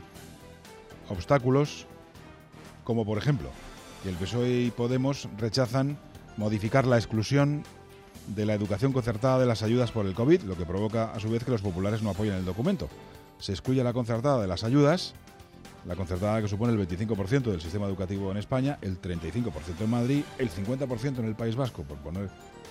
S1: obstáculos, como por ejemplo, que el PSOE y Podemos rechazan modificar la exclusión de la educación concertada de las ayudas por el COVID, lo que provoca a su vez que los populares no apoyen el documento. Se excluye la concertada de las ayudas, la concertada que supone el 25% del sistema educativo en España, el 35% en Madrid, el 50% en el País Vasco, por poner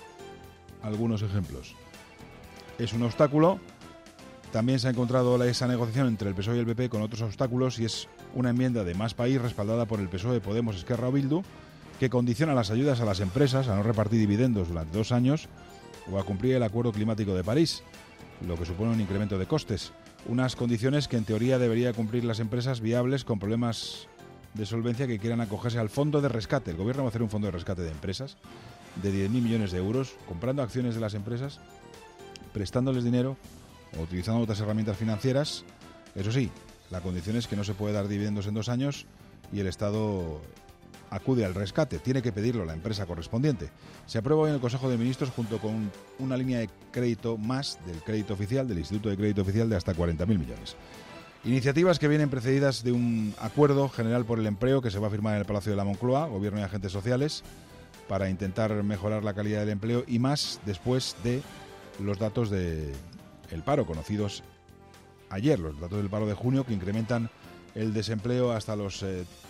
S1: algunos ejemplos. Es un obstáculo. También se ha encontrado esa negociación entre el PSOE y el PP con otros obstáculos y es una enmienda de Más País respaldada por el PSOE, Podemos, Esquerra o Bildu que condiciona las ayudas a las empresas a no repartir dividendos durante 2 años o a cumplir el Acuerdo Climático de París, lo que supone un incremento de costes. Unas condiciones que en teoría deberían cumplir las empresas viables con problemas de solvencia que quieran acogerse al fondo de rescate. El gobierno va a hacer un fondo de rescate de empresas de 10.000 millones de euros, comprando acciones de las empresas, prestándoles dinero o utilizando otras herramientas financieras. Eso sí, la condición es que no se puede dar dividendos en 2 años y el Estado acude al rescate. Tiene que pedirlo la empresa correspondiente. Se aprueba hoy en el Consejo de Ministros junto con una línea de crédito más del crédito oficial, del Instituto de Crédito Oficial, de hasta 40.000 millones. Iniciativas que vienen precedidas de un acuerdo general por el empleo que se va a firmar en el Palacio de la Moncloa, Gobierno y agentes sociales, para intentar mejorar la calidad del empleo y más después de los datos del paro conocidos ayer, los datos del paro de junio, que incrementan el desempleo hasta los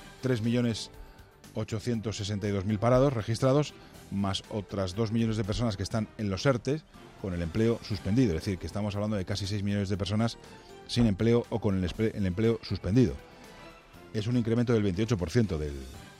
S1: 3.862.000 parados registrados, más otras 2 millones de personas que están en los ERTE con el empleo suspendido. Es decir, que estamos hablando de casi 6 millones de personas sin empleo o con el empleo suspendido. Es un incremento del 28% del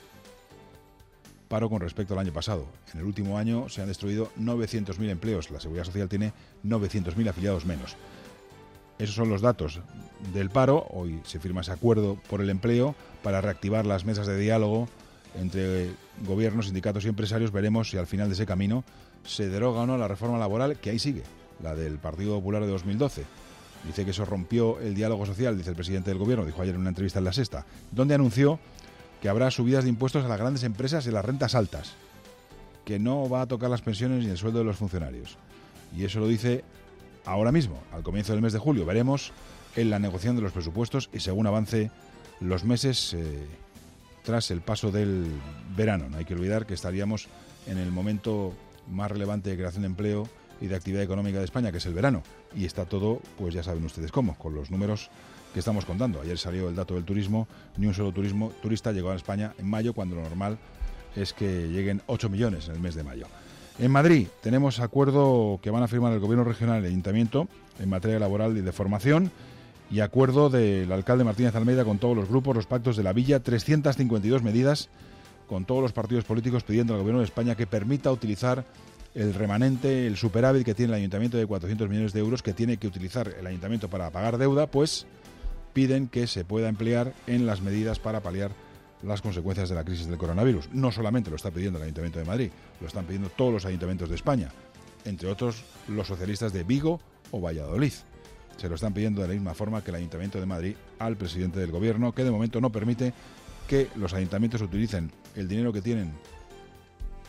S1: paro con respecto al año pasado. En el último año se han destruido 900.000 empleos. La Seguridad Social tiene 900.000 afiliados menos. Esos son los datos del paro. Hoy se firma ese acuerdo por el empleo para reactivar las mesas de diálogo entre gobiernos, sindicatos y empresarios. Veremos si al final de ese camino se deroga o no la reforma laboral, que ahí sigue, la del Partido Popular de 2012. Dice que eso rompió el diálogo social, dice el presidente del gobierno, dijo ayer en una entrevista en La Sexta, donde anunció que habrá subidas de impuestos a las grandes empresas y las rentas altas, que no va a tocar las pensiones ni el sueldo de los funcionarios. Y eso lo dice ahora mismo, al comienzo del mes de julio. Veremos en la negociación de los presupuestos y según avance los meses tras el paso del verano. No hay que olvidar que estaríamos en el momento más relevante de creación de empleo y de actividad económica de España, que es el verano. Y está todo, pues ya saben ustedes cómo, con los números que estamos contando. Ayer salió el dato del turismo, ni un solo turista llegó a España en mayo, cuando lo normal es que lleguen 8 millones en el mes de mayo. En Madrid tenemos acuerdo que van a firmar el Gobierno regional y el Ayuntamiento en materia laboral y de formación, y acuerdo del alcalde Martínez Almeida con todos los grupos, los pactos de la Villa, 352 medidas con todos los partidos políticos pidiendo al Gobierno de España que permita utilizar el remanente, el superávit que tiene el Ayuntamiento de 400 millones de euros que tiene que utilizar el Ayuntamiento para pagar deuda, pues piden que se pueda emplear en las medidas para paliar las consecuencias de la crisis del coronavirus. No solamente lo está pidiendo el Ayuntamiento de Madrid, lo están pidiendo todos los ayuntamientos de España, entre otros los socialistas de Vigo o Valladolid. Se lo están pidiendo de la misma forma que el Ayuntamiento de Madrid al presidente del Gobierno, que de momento no permite que los ayuntamientos utilicen el dinero que tienen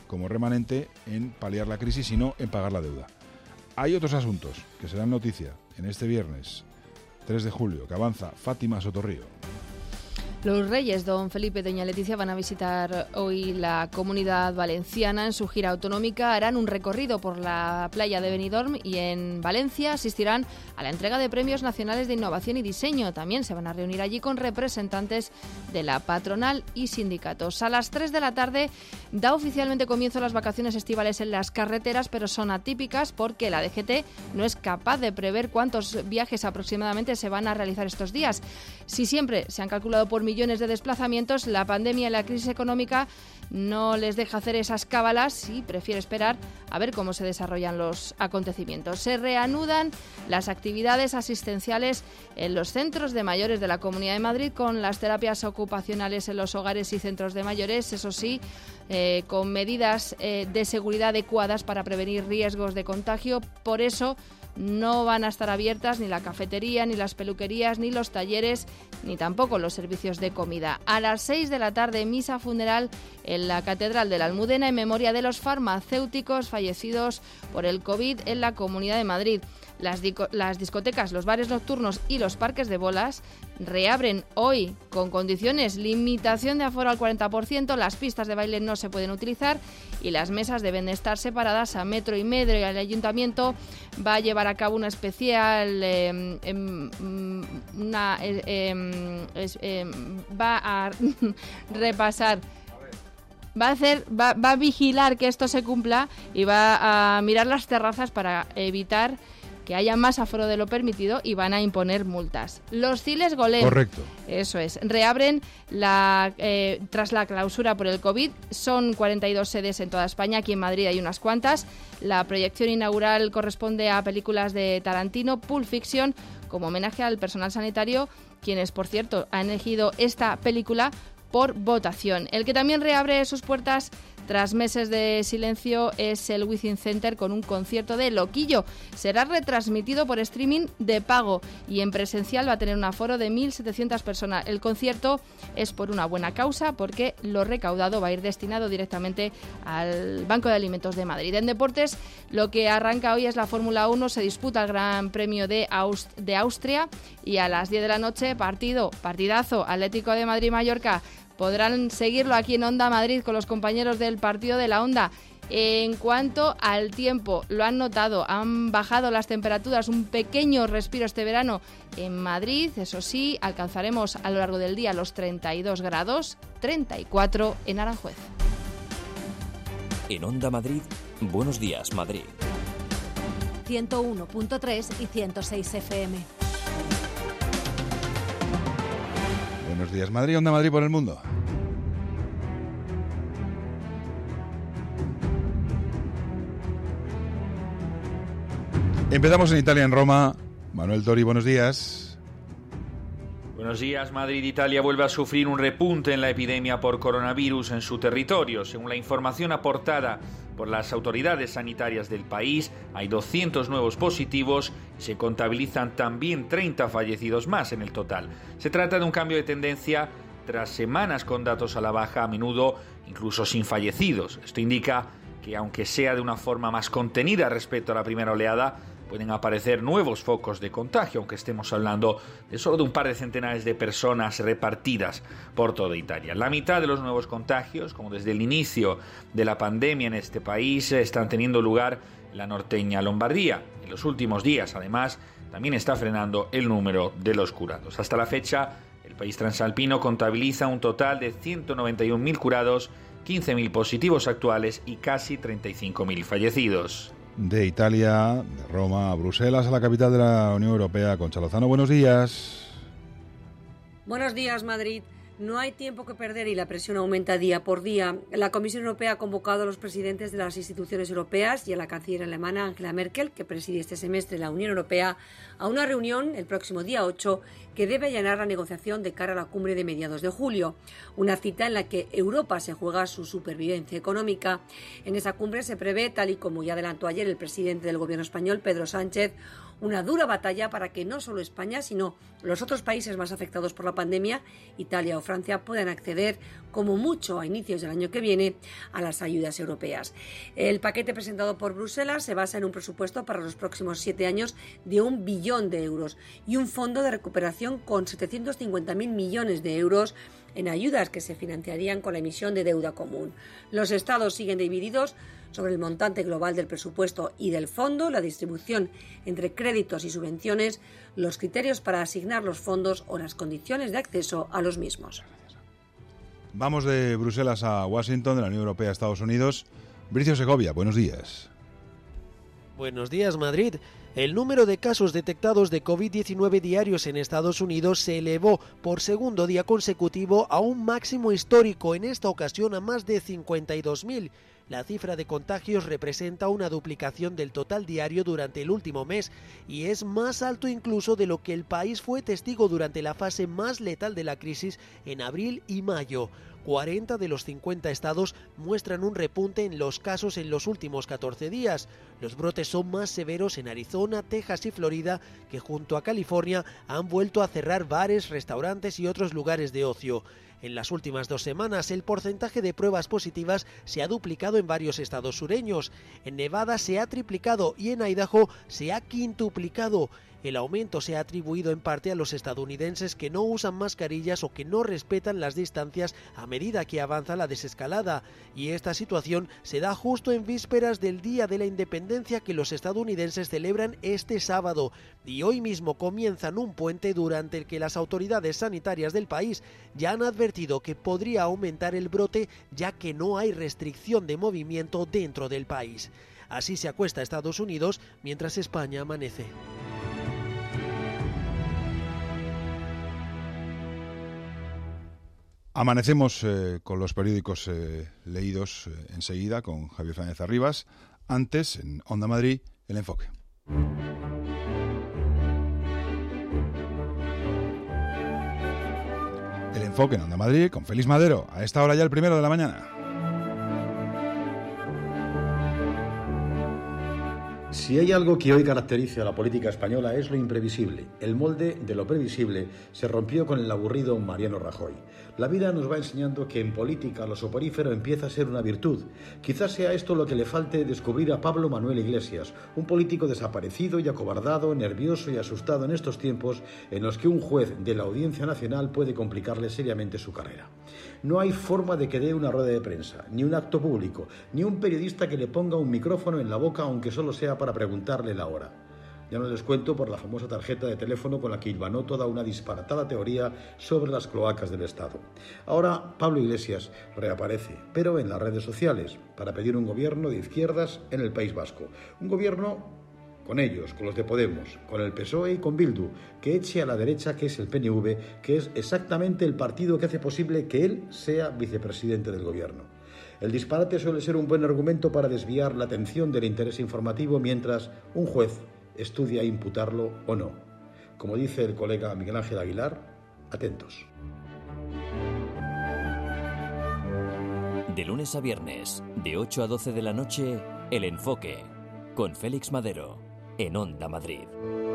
S1: como remanente en paliar la crisis, sino en pagar la deuda. Hay otros asuntos que serán noticia en este viernes 3 de julio, que avanza Fátima Sotorrío.
S18: Los reyes don Felipe y doña Leticia van a visitar hoy la Comunidad Valenciana. En su gira autonómica harán un recorrido por la playa de Benidorm y en Valencia asistirán a la entrega de premios nacionales de innovación y diseño. También se van a reunir allí con representantes de la patronal y sindicatos. A las 3 de la tarde da oficialmente comienzo las vacaciones estivales en las carreteras, pero son atípicas porque la DGT no es capaz de prever cuántos viajes aproximadamente se van a realizar estos días. Si siempre se han calculado por millones de desplazamientos, la pandemia y la crisis económica no les deja hacer esas cábalas y prefiere esperar a ver cómo se desarrollan los acontecimientos. Se reanudan las actividades asistenciales en los centros de mayores de la Comunidad de Madrid con las terapias ocupacionales en los hogares y centros de mayores, eso sí, con medidas de seguridad adecuadas para prevenir riesgos de contagio. Por eso no van a estar abiertas ni la cafetería, ni las peluquerías, ni los talleres, ni tampoco los servicios de comida. A las 6 de la tarde, misa funeral en la Catedral de la Almudena en memoria de los farmacéuticos fallecidos por el COVID en la Comunidad de Madrid. Las discotecas, los bares nocturnos y los parques de bolas reabren hoy con condiciones: limitación de aforo al 40%, las pistas de baile no se pueden utilizar y las mesas deben de estar separadas a metro y medio. El Ayuntamiento va a llevar a cabo una especial va a repasar. Va a vigilar que esto se cumpla y va a mirar las terrazas para evitar que haya más aforo de lo permitido y van a imponer multas. Los Ciles Golem.
S1: Correcto.
S18: Eso es. Reabren tras la clausura por el COVID. Son 42 sedes en toda España. Aquí en Madrid hay unas cuantas. La proyección inaugural corresponde a películas de Tarantino, Pulp Fiction, como homenaje al personal sanitario, quienes, por cierto, han elegido esta película por votación. El que también reabre sus puertas tras meses de silencio es el Wizzing Center con un concierto de Loquillo. Será retransmitido por streaming de pago y en presencial va a tener un aforo de 1.700 personas. El concierto es por una buena causa porque lo recaudado va a ir destinado directamente al Banco de Alimentos de Madrid. En deportes, lo que arranca hoy es la Fórmula 1. Se disputa el Gran Premio de Austria y a las 10 de la noche partidazo Atlético de Madrid-Mallorca. Podrán seguirlo aquí en Onda Madrid con los compañeros del partido de la Onda. En cuanto al tiempo, lo han notado, han bajado las temperaturas, un pequeño respiro este verano en Madrid. Eso sí, alcanzaremos a lo largo del día los 32 grados, 34 en Aranjuez.
S6: En Onda Madrid, Buenos Días Madrid.
S11: 101.3 y 106 FM.
S1: Buenos días, Madrid, Onda Madrid por el mundo. Empezamos en Italia, en Roma. Manuel Tori, buenos días.
S19: Buenos días. Madrid-Italia vuelve a sufrir un repunte en la epidemia por coronavirus en su territorio. Según la información aportada por las autoridades sanitarias del país, hay 200 nuevos positivos y se contabilizan también 30 fallecidos más en el total. Se trata de un cambio de tendencia tras semanas con datos a la baja, a menudo incluso sin fallecidos. Esto indica que, aunque sea de una forma más contenida respecto a la primera oleada, pueden aparecer nuevos focos de contagio, aunque estemos hablando de solo de un par de centenares de personas repartidas por toda Italia. La mitad de los nuevos contagios, como desde el inicio de la pandemia en este país, están teniendo lugar en la norteña Lombardía. En los últimos días, además, también está frenando el número de los curados. Hasta la fecha, el país transalpino contabiliza un total de 191.000 curados, 15.000 positivos actuales y casi 35.000 fallecidos.
S1: De Italia, de Roma a Bruselas, a la capital de la Unión Europea, Concha Lozano, buenos días.
S20: Buenos días, Madrid. No hay tiempo que perder y la presión aumenta día por día. La Comisión Europea ha convocado a los presidentes de las instituciones europeas y a la canciller alemana Angela Merkel, que preside este semestre la Unión Europea, a una reunión el próximo día 8 que debe allanar la negociación de cara a la cumbre de mediados de julio. Una cita en la que Europa se juega su supervivencia económica. En esa cumbre se prevé, tal y como ya adelantó ayer el presidente del gobierno español, Pedro Sánchez, una dura batalla para que no solo España, sino los otros países más afectados por la pandemia, Italia o Francia, puedan acceder, como mucho a inicios del año que viene, a las ayudas europeas. El paquete presentado por Bruselas se basa en un presupuesto para los próximos 7 años de 1 billón de euros y un fondo de recuperación con 750.000 millones de euros en ayudas que se financiarían con la emisión de deuda común. Los estados siguen divididos sobre el montante global del presupuesto y del fondo, la distribución entre créditos y subvenciones, los criterios para asignar los fondos o las condiciones de acceso a los mismos.
S1: Vamos de Bruselas a Washington, de la Unión Europea a Estados Unidos. Bricio Segovia, buenos días.
S21: Buenos días, Madrid. El número de casos detectados de COVID-19 diarios en Estados Unidos se elevó por segundo día consecutivo a un máximo histórico, en esta ocasión a más de 52.000. La cifra de contagios representa una duplicación del total diario durante el último mes y es más alto incluso de lo que el país fue testigo durante la fase más letal de la crisis en abril y mayo. 40 de los 50 estados muestran un repunte en los casos en los últimos 14 días. Los brotes son más severos en Arizona, Texas y Florida, que junto a California han vuelto a cerrar bares, restaurantes y otros lugares de ocio. En las últimas 2 semanas, el porcentaje de pruebas positivas se ha duplicado en varios estados sureños. En Nevada se ha triplicado y en Idaho se ha quintuplicado. El aumento se ha atribuido en parte a los estadounidenses que no usan mascarillas o que no respetan las distancias a medida que avanza la desescalada. Y esta situación se da justo en vísperas del Día de la Independencia que los estadounidenses celebran este sábado. Y hoy mismo comienzan un puente durante el que las autoridades sanitarias del país ya han advertido que podría aumentar el brote, ya que no hay restricción de movimiento dentro del país. Así se acuesta Estados Unidos mientras España amanece.
S1: Amanecemos con los periódicos leídos enseguida con Javier Fernández Arribas. Antes, en Onda Madrid, el enfoque. El enfoque en Onda Madrid con Félix Madero. A esta hora ya el 1 de la mañana.
S22: Si hay algo que hoy caracteriza a la política española es lo imprevisible. El molde de lo previsible se rompió con el aburrido Mariano Rajoy. La vida nos va enseñando que en política lo soporífero empieza a ser una virtud. Quizás sea esto lo que le falte descubrir a Pablo Manuel Iglesias, un político desaparecido y acobardado, nervioso y asustado en estos tiempos en los que un juez de la Audiencia Nacional puede complicarle seriamente su carrera. No hay forma de que dé una rueda de prensa, ni un acto público, ni un periodista que le ponga un micrófono en la boca aunque solo sea para preguntarle la hora. Ya no les cuento por la famosa tarjeta de teléfono con la que hilvanó toda una disparatada teoría sobre las cloacas del Estado. Ahora Pablo Iglesias reaparece, pero en las redes sociales, para pedir un gobierno de izquierdas en el País Vasco. Un gobierno con ellos, con los de Podemos, con el PSOE y con Bildu, que eche a la derecha, que es el PNV, que es exactamente el partido que hace posible que él sea vicepresidente del gobierno. El disparate suele ser un buen argumento para desviar la atención del interés informativo mientras un juez estudia imputarlo o no. Como dice el colega Miguel Ángel Aguilar, atentos.
S6: De lunes a viernes, de 8 a 12 de la noche, El Enfoque, con Félix Madero, en Onda Madrid.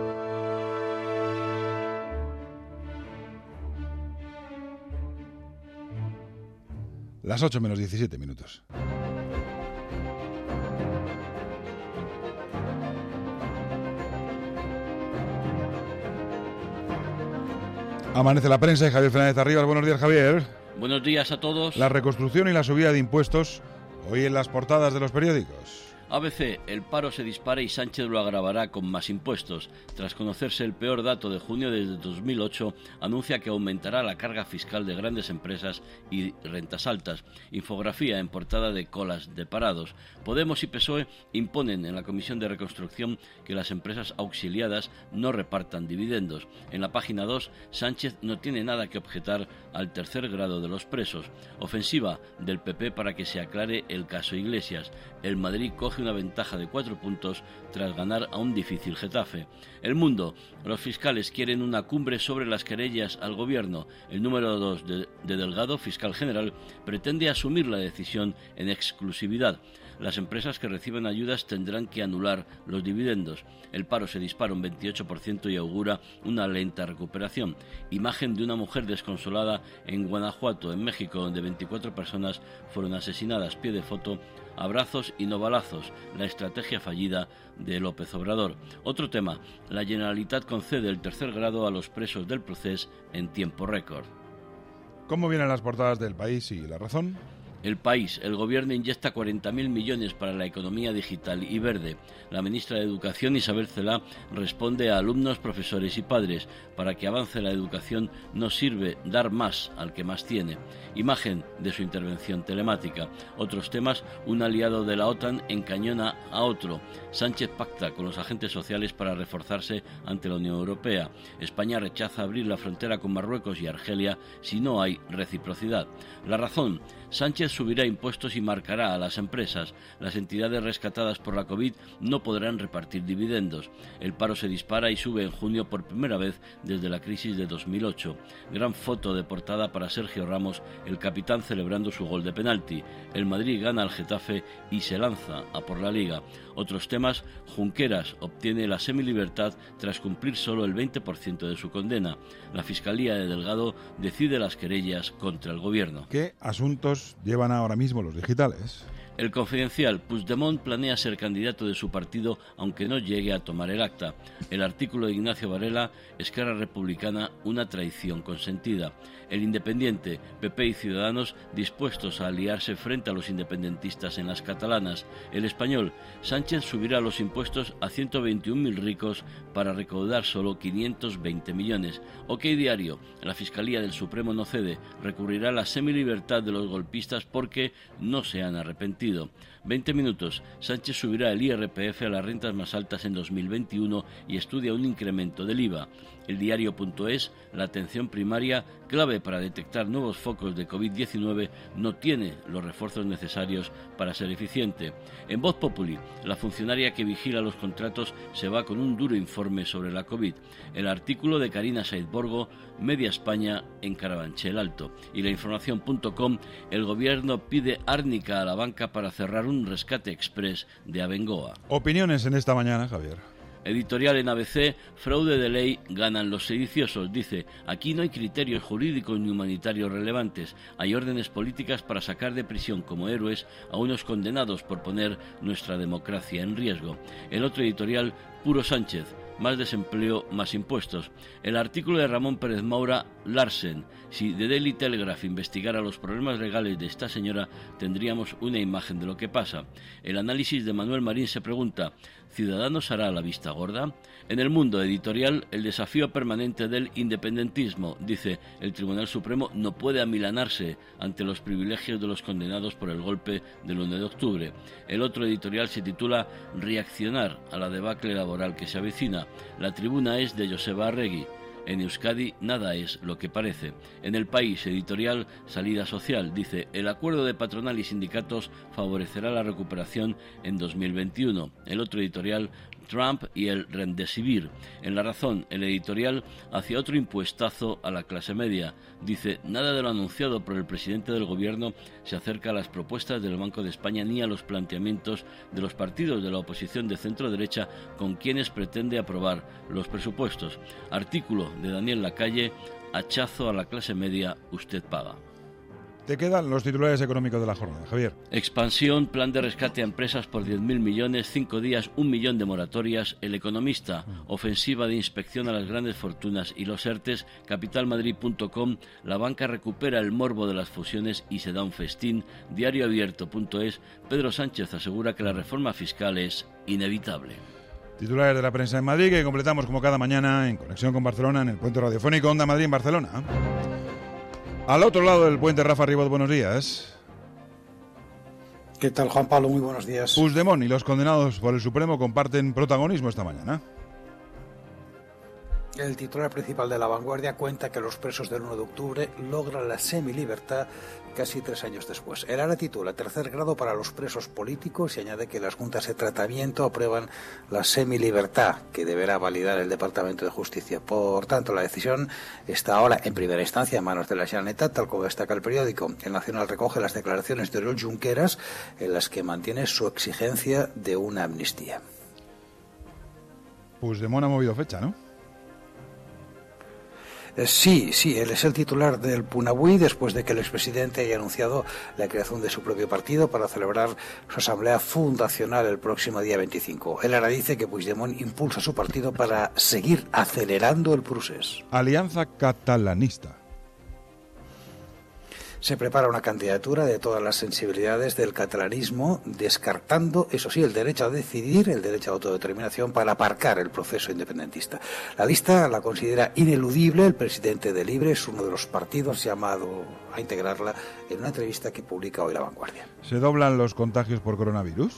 S1: Las 8 menos 17 minutos. Amanece la prensa y Javier Fernández Arribas. Buenos días, Javier.
S5: Buenos días a todos.
S1: La reconstrucción y la subida de impuestos hoy en las portadas de los periódicos.
S5: ABC, el paro se dispara y Sánchez lo agravará con más impuestos. Tras conocerse el peor dato de junio desde 2008, anuncia que aumentará la carga fiscal de grandes empresas y rentas altas. Infografía en portada de colas de parados. Podemos y PSOE imponen en la Comisión de Reconstrucción que las empresas auxiliadas no repartan dividendos. En la página 2, Sánchez no tiene nada que objetar al tercer grado de los presos. Ofensiva del PP para que se aclare el caso Iglesias. El Madrid coge una ventaja de 4 puntos tras ganar a un difícil Getafe. El Mundo, los fiscales quieren una cumbre sobre las querellas al gobierno. El número 2 de Delgado, fiscal general, pretende asumir la decisión en exclusividad. Las empresas que reciben ayudas tendrán que anular los dividendos. El paro se dispara un 28% y augura una lenta recuperación. Imagen de una mujer desconsolada en Guanajuato, en México, donde 24 personas fueron asesinadas. Pie de foto: abrazos y no balazos, la estrategia fallida de López Obrador. Otro tema: la Generalitat concede el tercer grado a los presos del Procés en tiempo récord.
S1: ¿Cómo vienen las portadas del País y La Razón?
S5: El País: el gobierno inyecta 40.000 millones para la economía digital y verde. La ministra de Educación, Isabel Celaá, responde a alumnos, profesores y padres: para que avance la educación no sirve dar más al que más tiene. Imagen de su intervención telemática. Otros temas: un aliado de la OTAN encañona a otro. Sánchez pacta con los agentes sociales para reforzarse ante la Unión Europea. España rechaza abrir la frontera con Marruecos y Argelia si no hay reciprocidad. La Razón: Sánchez subirá impuestos y marcará a las empresas. Las entidades rescatadas por la COVID no podrán repartir dividendos. El paro se dispara y sube en junio por primera vez desde la crisis de 2008. Gran foto de portada para Sergio Ramos, el capitán celebrando su gol de penalti. El Madrid gana al Getafe y se lanza a por la Liga. Otros temas: Junqueras obtiene la semilibertad tras cumplir solo el 20% de su condena. La Fiscalía de Delgado decide las querellas contra el gobierno.
S1: ¿Qué asuntos llevan ahora mismo los digitales?
S5: El Confidencial: Puigdemont planea ser candidato de su partido aunque no llegue a tomar el acta. El artículo de Ignacio Varela: Esquerra Republicana, una traición consentida. El Independiente: PP y Ciudadanos dispuestos a aliarse frente a los independentistas en las catalanas. El Español: Sánchez subirá los impuestos a 121.000 ricos para recaudar solo 520 millones. OK Diario: la Fiscalía del Supremo no cede, recurrirá a la semilibertad de los golpistas porque no se han arrepentido. 20 minutos: Sánchez subirá el IRPF a las rentas más altas en 2021 y estudia un incremento del IVA. El Diario.es: la atención primaria, clave para detectar nuevos focos de COVID-19, no tiene los refuerzos necesarios para ser eficiente. En Voz Populi: la funcionaria que vigila los contratos se va con un duro informe sobre la COVID. El artículo de Karina Saidborgo: Media España en Carabanchel Alto. Y la Información.com: el gobierno pide árnica a la banca para cerrar un rescate express de Abengoa.
S1: Opiniones en esta mañana, Javier.
S5: Editorial en ABC: fraude de ley, ganan los sediciosos. Dice: aquí no hay criterios jurídicos ni humanitarios relevantes. Hay órdenes políticas para sacar de prisión como héroes a unos condenados por poner nuestra democracia en riesgo. El otro editorial: puro Sánchez: más desempleo, más impuestos. El artículo de Ramón Pérez Maura: Larsen: si The Daily Telegraph investigara los problemas legales de esta señora, tendríamos una imagen de lo que pasa. El análisis de Manuel Marín se pregunta: ¿Ciudadanos hará la vista gorda? En El Mundo editorial: el desafío permanente del independentismo. Dice: el Tribunal Supremo no puede amilanarse ante los privilegios de los condenados por el golpe del 1 de octubre. El otro editorial se titula: reaccionar a la debacle laboral que se avecina. La Tribuna es de Joseba Arregui: en Euskadi nada es lo que parece. En El País editorial: salida social. Dice: el acuerdo de patronal y sindicatos favorecerá la recuperación en 2021. El otro editorial: Trump y el Remdesivir. En La Razón, el editorial hacia otro impuestazo a la clase media. Dice: nada de lo anunciado por el presidente del gobierno se acerca a las propuestas del Banco de España ni a los planteamientos de los partidos de la oposición de centro-derecha con quienes pretende aprobar los presupuestos. Artículo de Daniel Lacalle: hachazo a la clase media, usted paga.
S1: Te quedan los titulares económicos de la jornada, Javier.
S5: Expansión, plan de rescate a empresas por 10.000 millones, 5 días, 1 millón de moratorias. El Economista: ofensiva de inspección a las grandes fortunas y los ERTES. Capitalmadrid.com: la banca recupera el morbo de las fusiones y se da un festín. Diarioabierto.es: Pedro Sánchez asegura que la reforma fiscal es inevitable.
S1: Titulares de la prensa en Madrid que completamos como cada mañana en conexión con Barcelona en el puente radiofónico Onda Madrid en Barcelona. Al otro lado del puente, Rafa Ribot, buenos días.
S2: ¿Qué tal, Juan Pablo? Muy buenos días.
S1: Puigdemont y los condenados por el Supremo comparten protagonismo esta mañana.
S2: El titular principal de La Vanguardia cuenta que los presos del 1 de octubre logran la semilibertad casi 3 años después. El ARA titula tercer grado para los presos políticos y añade que las juntas de tratamiento aprueban la semilibertad que deberá validar el Departamento de Justicia. Por tanto, la decisión está ahora en primera instancia en manos de la Generalitat, tal como destaca el periódico. El Nacional recoge las declaraciones de Oriol Junqueras en las que mantiene su exigencia de una amnistía.
S1: Puigdemont ha movido fecha, ¿no?
S2: Sí, él es el titular del Punt Avui después de que el expresidente haya anunciado la creación de su propio partido para celebrar su asamblea fundacional el próximo día 25. Él ahora dice que Puigdemont impulsa su partido para seguir acelerando el procés.
S1: Alianza Catalanista.
S2: Se prepara una candidatura de todas las sensibilidades del catalanismo, descartando, eso sí, el derecho a decidir, el derecho a autodeterminación, para aparcar el proceso independentista. La lista la considera ineludible. El presidente de Libre es uno de los partidos llamado a integrarla en una entrevista que publica hoy La Vanguardia.
S1: ¿Se doblan los contagios por coronavirus?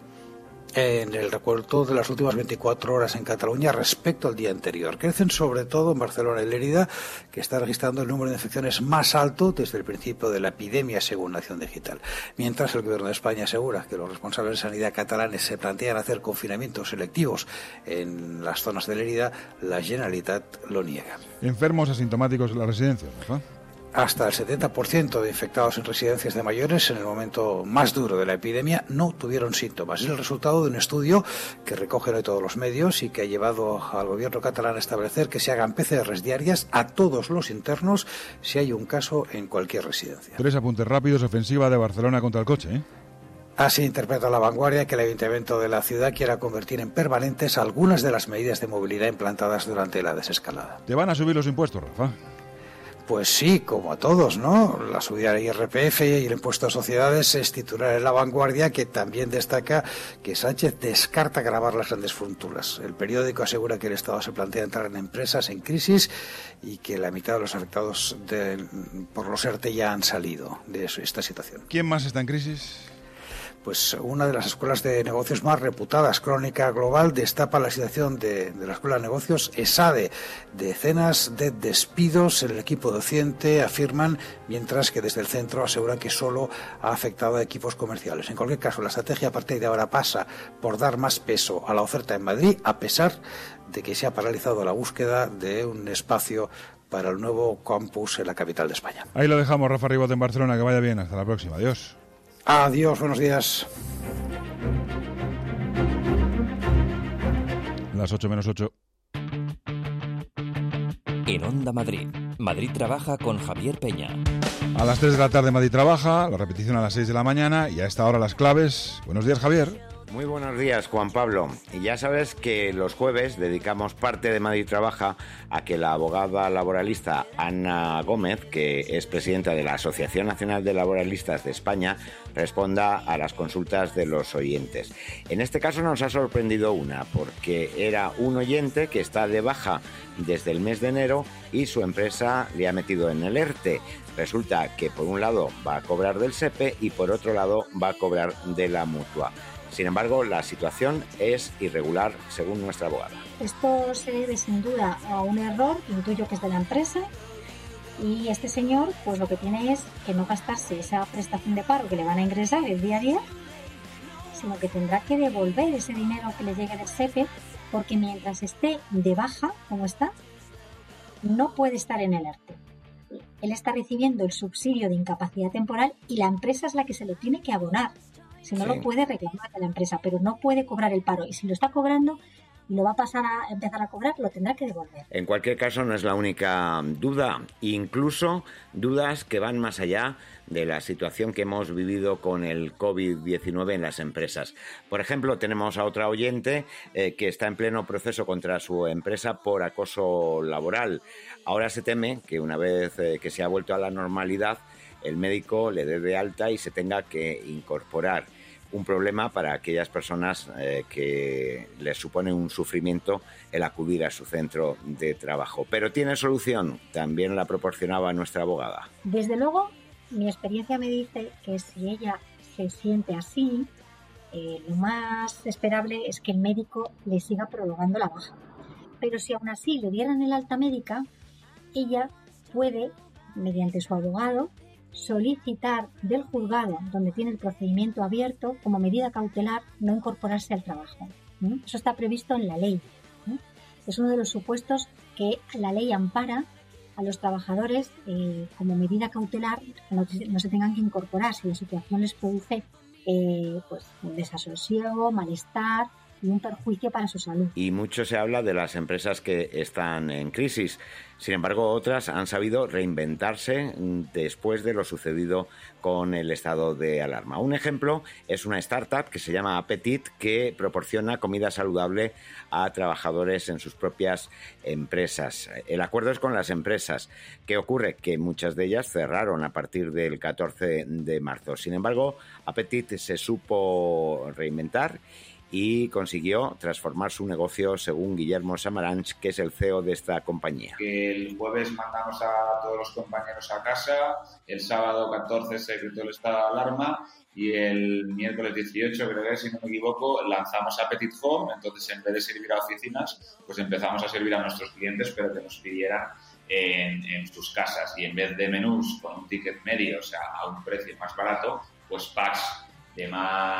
S2: En el recuento de las últimas 24 horas en Cataluña respecto al día anterior. Crecen sobre todo en Barcelona y Lérida, que está registrando el número de infecciones más alto desde el principio de la epidemia, según Nación Digital. Mientras el Gobierno de España asegura que los responsables de sanidad catalanes se plantean hacer confinamientos selectivos en las zonas de Lérida, la Generalitat lo niega.
S1: Enfermos asintomáticos en las residencias, ¿no?
S2: Hasta el 70% de infectados en residencias de mayores en el momento más duro de la epidemia no tuvieron síntomas. Es el resultado de un estudio que recogen hoy todos los medios y que ha llevado al gobierno catalán a establecer que se hagan PCRs diarias a todos los internos si hay un caso en cualquier residencia.
S1: 3 apuntes rápidos. Ofensiva de Barcelona contra el coche, ¿eh?
S2: Así interpreta La Vanguardia que el Ayuntamiento de la ciudad quiera convertir en permanentes algunas de las medidas de movilidad implantadas durante la desescalada.
S1: ¿Te van a subir los impuestos, Rafa?
S2: Pues sí, como a todos, ¿no? La subida del IRPF y el impuesto a sociedades es titular en La Vanguardia, que también destaca que Sánchez descarta gravar las grandes fortunas. El periódico asegura que el Estado se plantea entrar en empresas en crisis y que la mitad de los afectados por los ERTE ya han salido de esta situación.
S1: ¿Quién más está en crisis?
S2: Pues una de las escuelas de negocios más reputadas, Crónica Global, destapa la situación de la Escuela de Negocios ESADE. Decenas de despidos en el equipo docente, afirman, mientras que desde el centro aseguran que solo ha afectado a equipos comerciales. En cualquier caso, la estrategia a partir de ahora pasa por dar más peso a la oferta en Madrid, a pesar de que se ha paralizado la búsqueda de un espacio para el nuevo campus en la capital de España.
S1: Ahí lo dejamos, Rafa Ribot en Barcelona. Que vaya bien. Hasta la próxima. Adiós.
S2: Adiós, buenos días.
S1: Las 8:08.
S6: En Onda Madrid. Madrid trabaja con Javier Peña.
S1: A las 3 de la tarde Madrid trabaja, la repetición a las 6 de la mañana y a esta hora las claves. Buenos días, Javier.
S3: Muy buenos días, Juan Pablo. Y ya sabes que los jueves dedicamos parte de Madrid Trabaja a que la abogada laboralista Ana Gómez, que es presidenta de la Asociación Nacional de Laboralistas de España, responda a las consultas de los oyentes. En este caso nos ha sorprendido una, porque era un oyente que está de baja desde el mes de enero y su empresa le ha metido en el ERTE. Resulta que por un lado va a cobrar del SEPE y por otro lado va a cobrar de la Mutua. Sin embargo, la situación es irregular, según nuestra abogada.
S14: Esto se debe sin duda a un error, intuyo que es de la empresa, y este señor pues lo que tiene es que no gastarse esa prestación de paro que le van a ingresar el día a día, sino que tendrá que devolver ese dinero que le llegue del SEPE, porque mientras esté de baja, como está, no puede estar en el ERTE. Él está recibiendo el subsidio de incapacidad temporal y la empresa es la que se lo tiene que abonar. Si no, lo puede reclamar a la empresa, pero no puede cobrar el paro. Y si lo está cobrando y lo va a pasar a empezar a cobrar, lo tendrá que devolver.
S3: En cualquier caso, no es la única duda. Incluso dudas que van más allá de la situación que hemos vivido con el COVID-19 en las empresas. Por ejemplo, tenemos a otra oyente que está en pleno proceso contra su empresa por acoso laboral. Ahora se teme que una vez que se ha vuelto a la normalidad, el médico le dé de alta y se tenga que incorporar. Un problema para aquellas personas que les supone un sufrimiento el acudir a su centro de trabajo. Pero tiene solución, también la proporcionaba nuestra abogada.
S14: Desde luego, mi experiencia me dice que si ella se siente así, lo más esperable es que el médico le siga prolongando la baja. Pero si aún así le dieran el alta médica, ella puede, mediante su abogado, solicitar del juzgado donde tiene el procedimiento abierto, como medida cautelar, no incorporarse al trabajo. Eso está previsto en la ley. Es uno de los supuestos que la ley ampara a los trabajadores como medida cautelar, que no se tengan que incorporar si la situación les produce pues desasosiego, malestar y un perjuicio para su salud.
S3: Y mucho se habla de las empresas que están en crisis. Sin embargo, otras han sabido reinventarse después de lo sucedido con el estado de alarma. Un ejemplo es una startup que se llama Appetit, que proporciona comida saludable a trabajadores en sus propias empresas. El acuerdo es con las empresas. ¿Qué ocurre? Que muchas de ellas cerraron a partir del 14 de marzo. Sin embargo, Appetit se supo reinventar y consiguió transformar su negocio, según Guillermo Samaranch, que es el CEO de esta compañía.
S8: El jueves mandamos a todos los compañeros a casa, el sábado 14 se decretó el estado de alarma y el miércoles 18, creo que si no me equivoco, lanzamos Appetit Home. Entonces, en vez de servir a oficinas, pues empezamos a servir a nuestros clientes, pero que nos pidieran en sus casas. Y en vez de menús con un ticket medio, o sea, a un precio más barato, pues packs de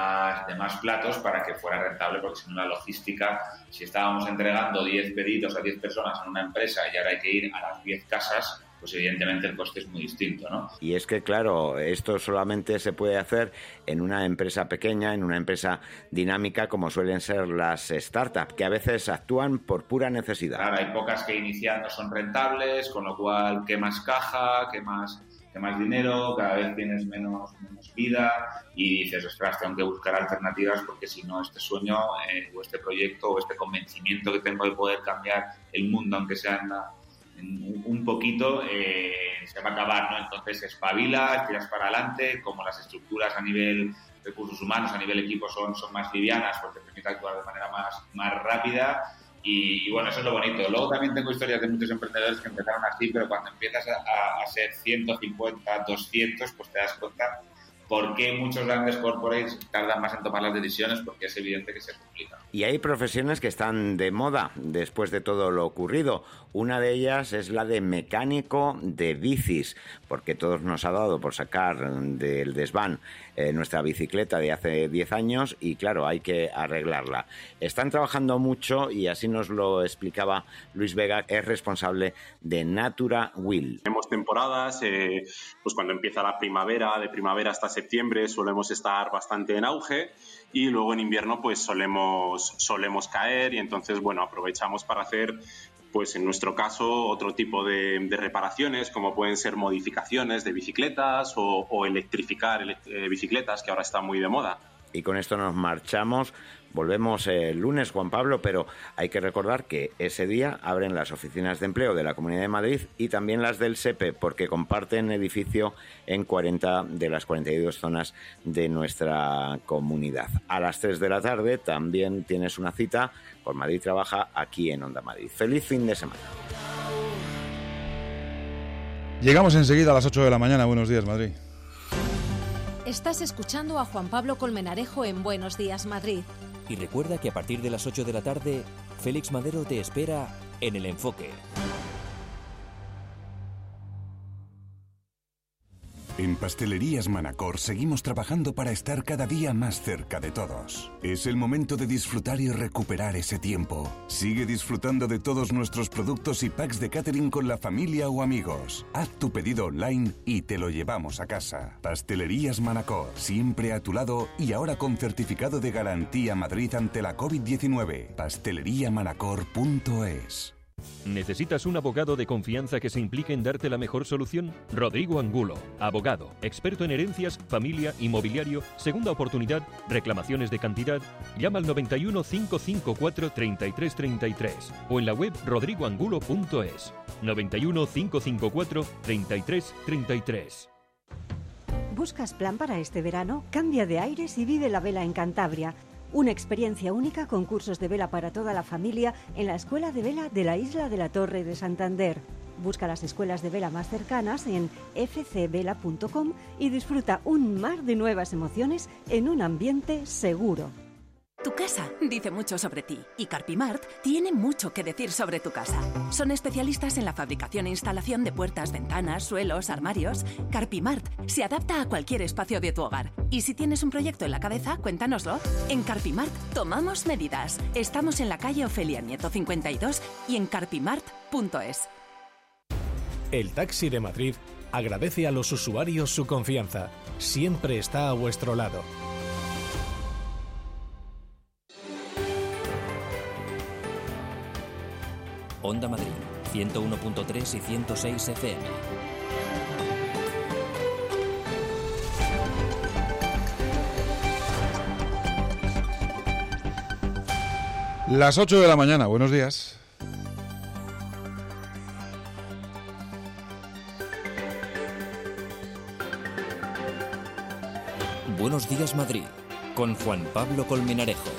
S8: más platos para que fuera rentable, porque si no la logística, si estábamos entregando 10 pedidos a 10 personas en una empresa y ahora hay que ir a las 10 casas, pues evidentemente el coste es muy distinto, ¿no?
S3: Y es que, claro, esto solamente se puede hacer en una empresa pequeña, en una empresa dinámica, como suelen ser las startups, que a veces actúan por pura necesidad.
S8: Claro, hay pocas que iniciando son rentables, con lo cual quemas caja, quemas dinero, cada vez tienes menos vida y dices, ostras, tengo que buscar alternativas porque si no este sueño o este proyecto o este convencimiento que tengo de poder cambiar el mundo, aunque sea en un poquito, se va a acabar, ¿no? Entonces espabilas, tiras para adelante, como las estructuras a nivel recursos humanos, a nivel equipo son más livianas porque permite actuar de manera más rápida. Y bueno, eso es lo bonito. Luego también tengo historias de muchos emprendedores que empezaron así, pero cuando empiezas a ser 150, 200, pues te das cuenta por qué muchos grandes corporates tardan más en tomar las decisiones, porque es evidente que se complica.
S3: Y hay profesiones que están de moda después de todo lo ocurrido. Una de ellas es la de mecánico de bicis, porque todos nos ha dado por sacar del desván nuestra bicicleta de hace 10 años y claro, hay que arreglarla. Están trabajando mucho y así nos lo explicaba Luis Vega, es responsable de Natura Wheel.
S9: Tenemos temporadas, pues cuando empieza la primavera, de primavera hasta septiembre solemos estar bastante en auge y luego en invierno pues solemos caer y entonces bueno, aprovechamos para hacer pues en nuestro caso otro tipo de reparaciones como pueden ser modificaciones de bicicletas o electrificar bicicletas, que ahora está muy de moda.
S3: Y con esto nos marchamos. Volvemos el lunes, Juan Pablo, pero hay que recordar que ese día abren las oficinas de empleo de la Comunidad de Madrid y también las del SEPE, porque comparten edificio en 40 de las 42 zonas de nuestra comunidad. A las 3 de la tarde también tienes una cita con Madrid Trabaja aquí en Onda Madrid. ¡Feliz fin de semana!
S1: Llegamos enseguida a las 8 de la mañana. Buenos días, Madrid.
S11: Estás escuchando a Juan Pablo Colmenarejo en Buenos Días, Madrid.
S6: Y recuerda que a partir de las 8 de la tarde, Félix Madero te espera en El Enfoque.
S23: En Pastelerías Manacor seguimos trabajando para estar cada día más cerca de todos. Es el momento de disfrutar y recuperar ese tiempo. Sigue disfrutando de todos nuestros productos y packs de catering con la familia o amigos. Haz tu pedido online y te lo llevamos a casa. Pastelerías Manacor, siempre a tu lado y ahora con certificado de garantía Madrid ante la COVID-19. pasteleriamanacor.es.
S13: ¿Necesitas un abogado de confianza que se implique en darte la mejor solución? Rodrigo Angulo, abogado, experto en herencias, familia, inmobiliario, segunda oportunidad, reclamaciones de cantidad. Llama al 91 554 3333 o en la web rodrigoangulo.es. 91 554 3333.
S15: ¿Buscas plan para este verano? Cambia de aires y vive la vela en Cantabria. Una experiencia única con cursos de vela para toda la familia en la Escuela de Vela de la Isla de la Torre de Santander. Busca las escuelas de vela más cercanas en fcvela.com y disfruta un mar de nuevas emociones en un ambiente seguro.
S4: Tu casa dice mucho sobre ti y Carpimart tiene mucho que decir sobre tu casa. Son especialistas en la fabricación e instalación de puertas, ventanas, suelos, armarios. Carpimart se adapta a cualquier espacio de tu hogar. Y si tienes un proyecto en la cabeza, cuéntanoslo. En Carpimart tomamos medidas. Estamos en la calle Ofelia Nieto 52 y en carpimart.es.
S16: El Taxi de Madrid agradece a los usuarios su confianza. Siempre está a vuestro lado.
S6: Onda Madrid, 101.3 y 106 FM.
S1: Las 8 de la mañana, buenos días.
S6: Buenos días Madrid, con Juan Pablo Colmenarejo.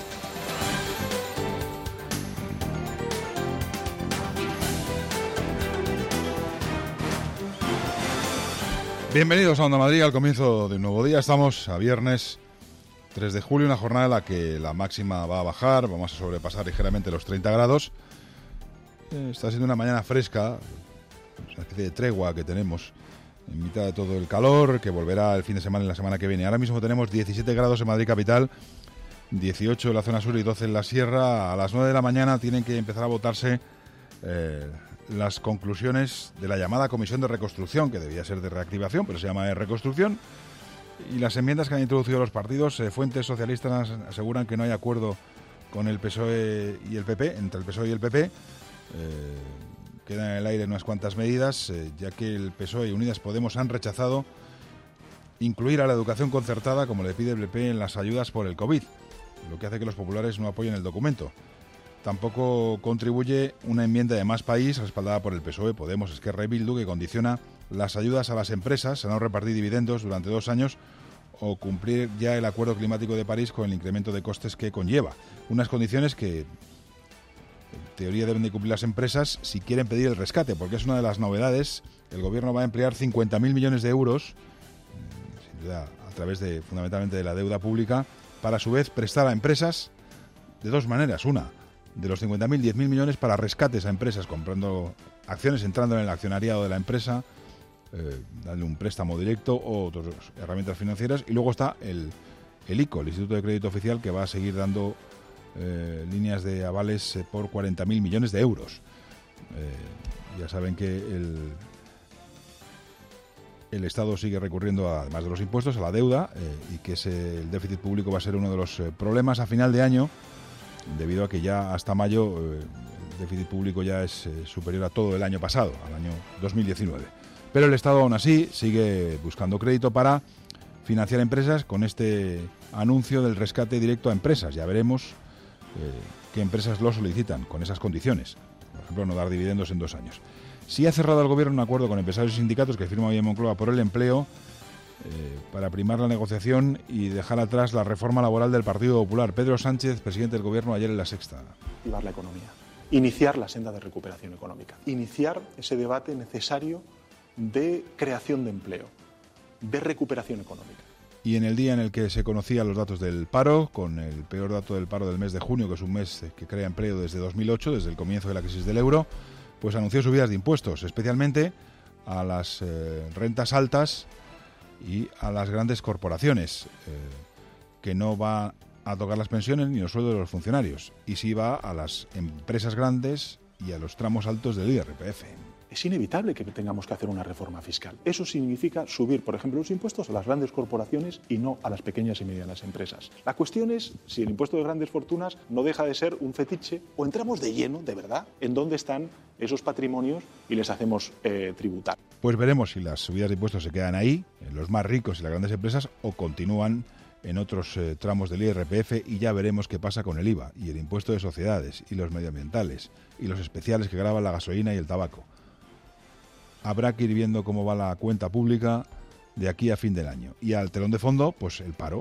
S1: Bienvenidos a Onda Madrid, al comienzo de un nuevo día. Estamos a viernes 3 de julio, una jornada en la que la máxima va a bajar, vamos a sobrepasar ligeramente los 30 grados. Está siendo una mañana fresca, una especie de tregua que tenemos en mitad de todo el calor, que volverá el fin de semana y la semana que viene. Ahora mismo tenemos 17 grados en Madrid capital, 18 en la zona sur y 12 en la sierra. A las 9 de la mañana tienen que empezar a votarse las conclusiones de la llamada Comisión de Reconstrucción, que debía ser de reactivación, pero se llama de reconstrucción, y las enmiendas que han introducido los partidos. Fuentes socialistas aseguran que no hay acuerdo con el PSOE y el PP, entre el PSOE y el PP. Quedan en el aire unas cuantas medidas, ya que el PSOE y Unidas Podemos han rechazado incluir a la educación concertada, como le pide el PP, en las ayudas por el COVID, lo que hace que los populares no apoyen el documento. Tampoco contribuye una enmienda de Más País, respaldada por el PSOE, Podemos, Esquerra y Bildu, que condiciona las ayudas a las empresas a no repartir dividendos durante 2 años o cumplir ya el Acuerdo Climático de París con el incremento de costes que conlleva. Unas condiciones que, en teoría, deben de cumplir las empresas si quieren pedir el rescate, porque es una de las novedades. El Gobierno va a emplear 50.000 millones de euros, sin duda, a través de, fundamentalmente, de la deuda pública, para a su vez prestar a empresas de 2 maneras. Una, de los 50.000, 10.000 millones para rescates a empresas, comprando acciones, entrando en el accionariado de la empresa, darle un préstamo directo o otras herramientas financieras. Y luego está el ICO, el Instituto de Crédito Oficial, que va a seguir dando líneas de avales por 40.000 millones de euros. Ya saben que el Estado sigue recurriendo, además de los impuestos, a la deuda, y que el déficit público va a ser uno de los problemas a final de año, debido a que ya hasta mayo el déficit público ya es superior a todo el año pasado, al año 2019. Pero el Estado aún así sigue buscando crédito para financiar empresas con este anuncio del rescate directo a empresas. Ya veremos qué empresas lo solicitan con esas condiciones. Por ejemplo, no dar dividendos en 2 años. Sí ha cerrado el Gobierno un acuerdo con empresarios y sindicatos que firma hoy en Moncloa por el empleo, para primar la negociación y dejar atrás la reforma laboral del Partido Popular. Pedro Sánchez, presidente del Gobierno, ayer en La Sexta.
S7: Activar la economía, iniciar la senda de recuperación económica, iniciar ese debate necesario de creación de empleo, de recuperación económica.
S1: Y en el día en el que se conocían los datos del paro, con el peor dato del paro del mes de junio, que es un mes que crea empleo desde 2008, desde el comienzo de la crisis del euro, pues anunció subidas de impuestos, especialmente a las rentas altas y a las grandes corporaciones, que no va a tocar las pensiones ni los sueldos de los funcionarios, y sí va a las empresas grandes y a los tramos altos del IRPF.
S7: Es inevitable que tengamos que hacer una reforma fiscal. Eso significa subir, por ejemplo, los impuestos a las grandes corporaciones y no a las pequeñas y medianas empresas. La cuestión es si el impuesto de grandes fortunas no deja de ser un fetiche o entramos de lleno, de verdad, en dónde están esos patrimonios y les hacemos tributar.
S1: Pues veremos si las subidas de impuestos se quedan ahí, en los más ricos y las grandes empresas, o continúan en otros tramos del IRPF, y ya veremos qué pasa con el IVA y el impuesto de sociedades y los medioambientales y los especiales que gravan la gasolina y el tabaco. Habrá que ir viendo cómo va la cuenta pública de aquí a fin del año. Y al telón de fondo, pues el paro.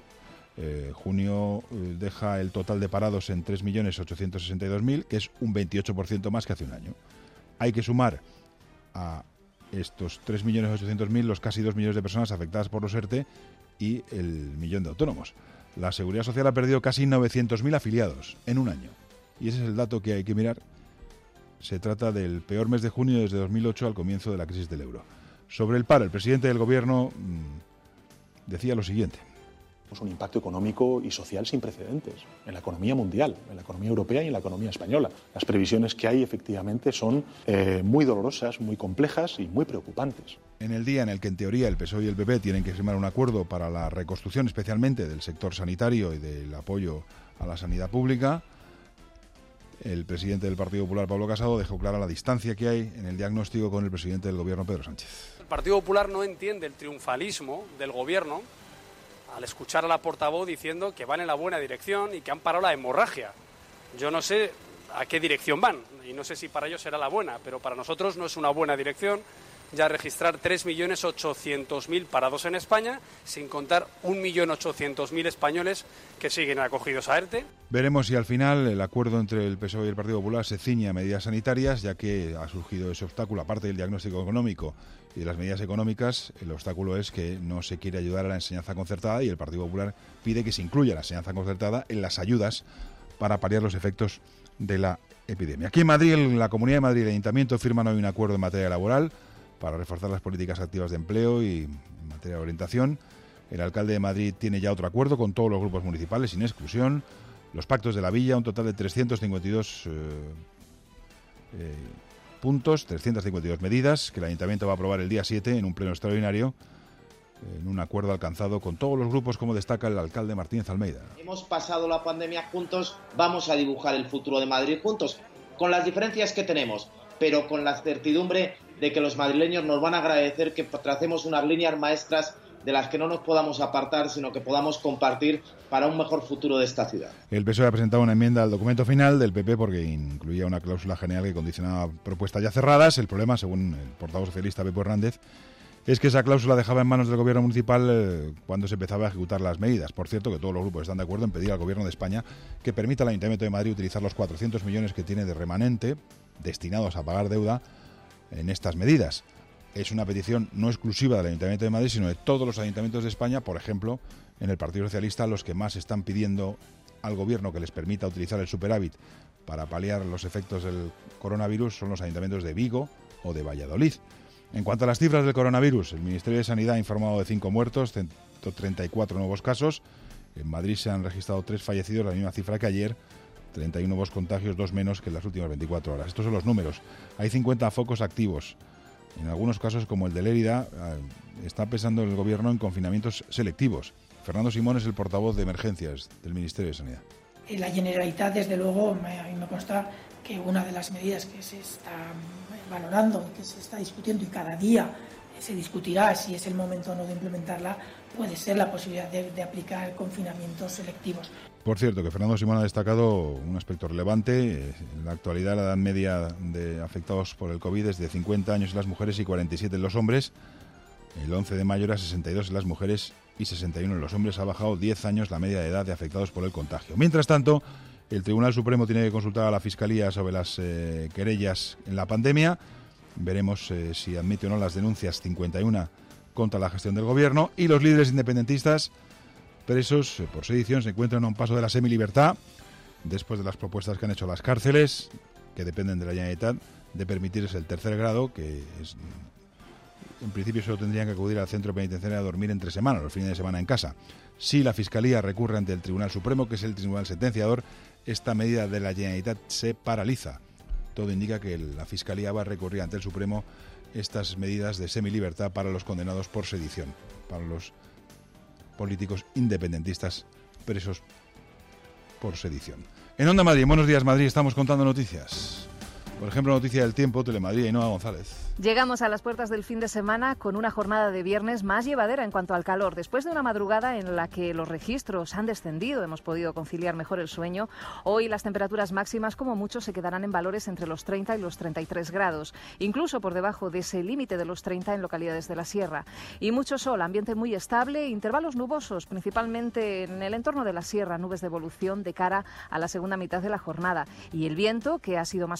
S1: Junio deja el total de parados en 3.862.000, que es un 28% más que hace un año. Hay que sumar a estos 3.800.000 los casi 2 millones de personas afectadas por los ERTE y el millón de autónomos. la Seguridad Social ha perdido casi 900.000 afiliados en un año. Y ese es el dato que hay que mirar. Se trata del peor mes de junio desde 2008 al comienzo de la crisis del euro. Sobre el paro, el presidente del Gobierno decía lo siguiente.
S7: Un impacto económico y social sin precedentes en la economía mundial, en la economía europea y en la economía española. Las previsiones que hay efectivamente son muy dolorosas, muy complejas y muy preocupantes.
S1: En el día en el que en teoría el PSOE y el PP tienen que firmar un acuerdo para la reconstrucción especialmente del sector sanitario y del apoyo a la sanidad pública, el presidente del Partido Popular, Pablo Casado, dejó clara la distancia que hay en el diagnóstico con el presidente del Gobierno, Pedro Sánchez.
S10: El Partido Popular no entiende el triunfalismo del Gobierno al escuchar a la portavoz diciendo que van en la buena dirección y que han parado la hemorragia. Yo no sé a qué dirección van y no sé si para ellos será la buena, pero para nosotros no es una buena dirección ya registrar 3.800.000 parados en España, sin contar 1.800.000 españoles que siguen acogidos a ERTE.
S1: Veremos si al final el acuerdo entre el PSOE y el Partido Popular se ciñe a medidas sanitarias, ya que ha surgido ese obstáculo, aparte del diagnóstico económico y de las medidas económicas. El obstáculo es que no se quiere ayudar a la enseñanza concertada y el Partido Popular pide que se incluya la enseñanza concertada en las ayudas para paliar los efectos de la epidemia. Aquí en Madrid, en la Comunidad de Madrid y el Ayuntamiento firman hoy un acuerdo en materia laboral para reforzar las políticas activas de empleo y en materia de orientación. El alcalde de Madrid tiene ya otro acuerdo con todos los grupos municipales, sin exclusión. Los pactos de la Villa, un total de 352 puntos, 352 medidas que el Ayuntamiento va a aprobar el día 7 en un pleno extraordinario, en un acuerdo alcanzado con todos los grupos, como destaca el alcalde Martínez Almeida.
S12: Hemos pasado la pandemia juntos, vamos a dibujar el futuro de Madrid juntos, con las diferencias que tenemos, pero con la certidumbre de que los madrileños nos van a agradecer que tracemos unas líneas maestras de las que no nos podamos apartar, sino que podamos compartir para un mejor futuro de esta ciudad.
S1: El PSOE ha presentado una enmienda al documento final del PP porque incluía una cláusula general que condicionaba propuestas ya cerradas. El problema, según el portavoz socialista Pepe Hernández, es que esa cláusula dejaba en manos del gobierno municipal cuando se empezaba a ejecutar las medidas. Por cierto, que todos los grupos están de acuerdo en pedir al gobierno de España que permita al Ayuntamiento de Madrid utilizar los 400 millones que tiene de remanente destinados a pagar deuda en estas medidas. Es una petición no exclusiva del Ayuntamiento de Madrid, sino de todos los ayuntamientos de España. Por ejemplo, en el Partido Socialista, los que más están pidiendo al gobierno que les permita utilizar el superávit para paliar los efectos del coronavirus son los ayuntamientos de Vigo o de Valladolid. En cuanto a las cifras del coronavirus, el Ministerio de Sanidad ha informado de 5 muertos, 134 nuevos casos. En Madrid se han registrado 3 fallecidos, la misma cifra que ayer. 31 nuevos contagios, 2 menos que en las últimas 24 horas. Estos son los números. Hay 50 focos activos. En algunos casos, como el de Lérida, está pensando el gobierno en confinamientos selectivos. Fernando Simón es el portavoz de emergencias del Ministerio de Sanidad.
S17: La Generalitat, desde luego, a mí me consta que una de las medidas que se está valorando, que se está discutiendo y cada día se discutirá si es el momento o no de implementarla, puede ser la posibilidad de aplicar confinamientos selectivos.
S1: Por cierto, que Fernando Simón ha destacado un aspecto relevante. En la actualidad, la edad media de afectados por el COVID es de 50 años en las mujeres y 47 en los hombres. El 11 de mayo era 62 en las mujeres y 61 en los hombres. Ha bajado 10 años la media de edad de afectados por el contagio. Mientras tanto, el Tribunal Supremo tiene que consultar a la Fiscalía sobre las querellas en la pandemia. Veremos si admite o no las denuncias 51 contra la gestión del gobierno. Y los líderes independentistas presos por sedición se encuentran a un paso de la semilibertad después de las propuestas que han hecho las cárceles, que dependen de la Generalitat, de permitirles el tercer grado, que es, en principio solo tendrían que acudir al centro penitenciario a dormir entre semana, los fines de semana en casa. Si la Fiscalía recurre ante el Tribunal Supremo, que es el tribunal sentenciador, esta medida de la Generalitat se paraliza. Todo indica que la Fiscalía va a recurrir ante el Supremo estas medidas de semilibertad para los condenados por sedición, para los políticos independentistas presos por sedición. En Onda Madrid, Buenos Días Madrid, estamos contando noticias. Por ejemplo, noticia del tiempo, Telemadrid, Ainhoa González.
S24: Llegamos a las puertas del fin de semana con una jornada de viernes más llevadera en cuanto al calor. Después de una madrugada en la que los registros han descendido, hemos podido conciliar mejor el sueño. Hoy las temperaturas máximas, como mucho, se quedarán en valores entre los 30 y los 33 grados, incluso por debajo de ese límite de los 30 en localidades de la sierra. Y mucho sol, ambiente muy estable, intervalos nubosos, principalmente en el entorno de la sierra, nubes de evolución de cara a la segunda mitad de la jornada. Y el viento, que ha sido más protagonista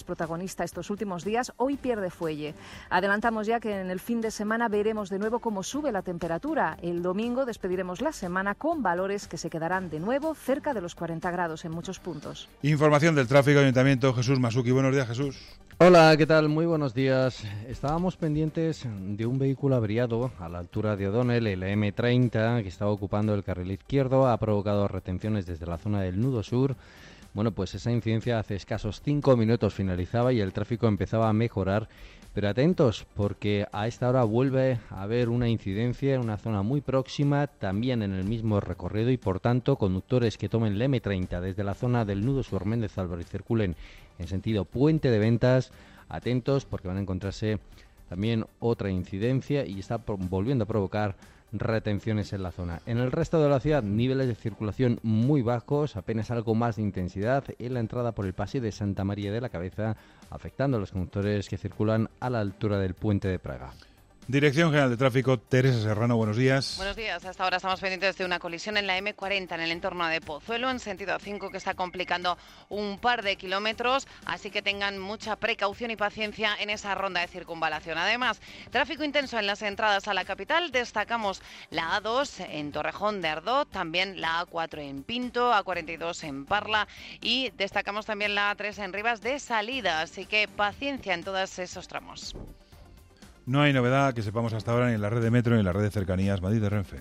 S24: protagonista estos últimos días, hoy pierde fuelle. Adelantamos ya que en el fin de semana veremos de nuevo cómo sube la temperatura. El domingo despediremos la semana con valores que se quedarán de nuevo cerca de los 40 grados en muchos puntos.
S1: Información del tráfico, Ayuntamiento, Jesús Masuki. Buenos días, Jesús.
S18: Hola, ¿qué tal? Muy buenos días. Estábamos pendientes de un vehículo averiado a la altura de O'Donnell, el M30, que estaba ocupando el carril izquierdo. Ha provocado retenciones desde la zona del nudo sur. Bueno, pues esa incidencia hace escasos 5 minutos finalizaba y el tráfico empezaba a mejorar. Pero atentos, porque a esta hora vuelve a haber una incidencia en una zona muy próxima, también en el mismo recorrido, y por tanto, conductores que tomen el M30 desde la zona del nudo sur Méndez Álvaro y circulen en sentido Puente de Ventas, atentos, porque van a encontrarse también otra incidencia y está volviendo a provocar retenciones en la zona. En el resto de la ciudad, niveles de circulación muy bajos, apenas algo más de intensidad en la entrada por el paseo de Santa María de la Cabeza, afectando a los conductores que circulan a la altura del Puente de Praga.
S1: Dirección General de Tráfico, Teresa Serrano, buenos días.
S19: Buenos días. Hasta ahora estamos pendientes de una colisión en la M40 en el entorno de Pozuelo, en sentido A5, que está complicando un par de kilómetros, así que tengan mucha precaución y paciencia en esa ronda de circunvalación. Además, tráfico intenso en las entradas a la capital. Destacamos la A2 en Torrejón de Ardoz, también la A4 en Pinto, A42 en Parla y destacamos también la A3 en Rivas de salida, así que paciencia en todos esos tramos.
S1: No hay novedad que sepamos hasta ahora ni en la red de metro ni en la red de cercanías Madrid de Renfe.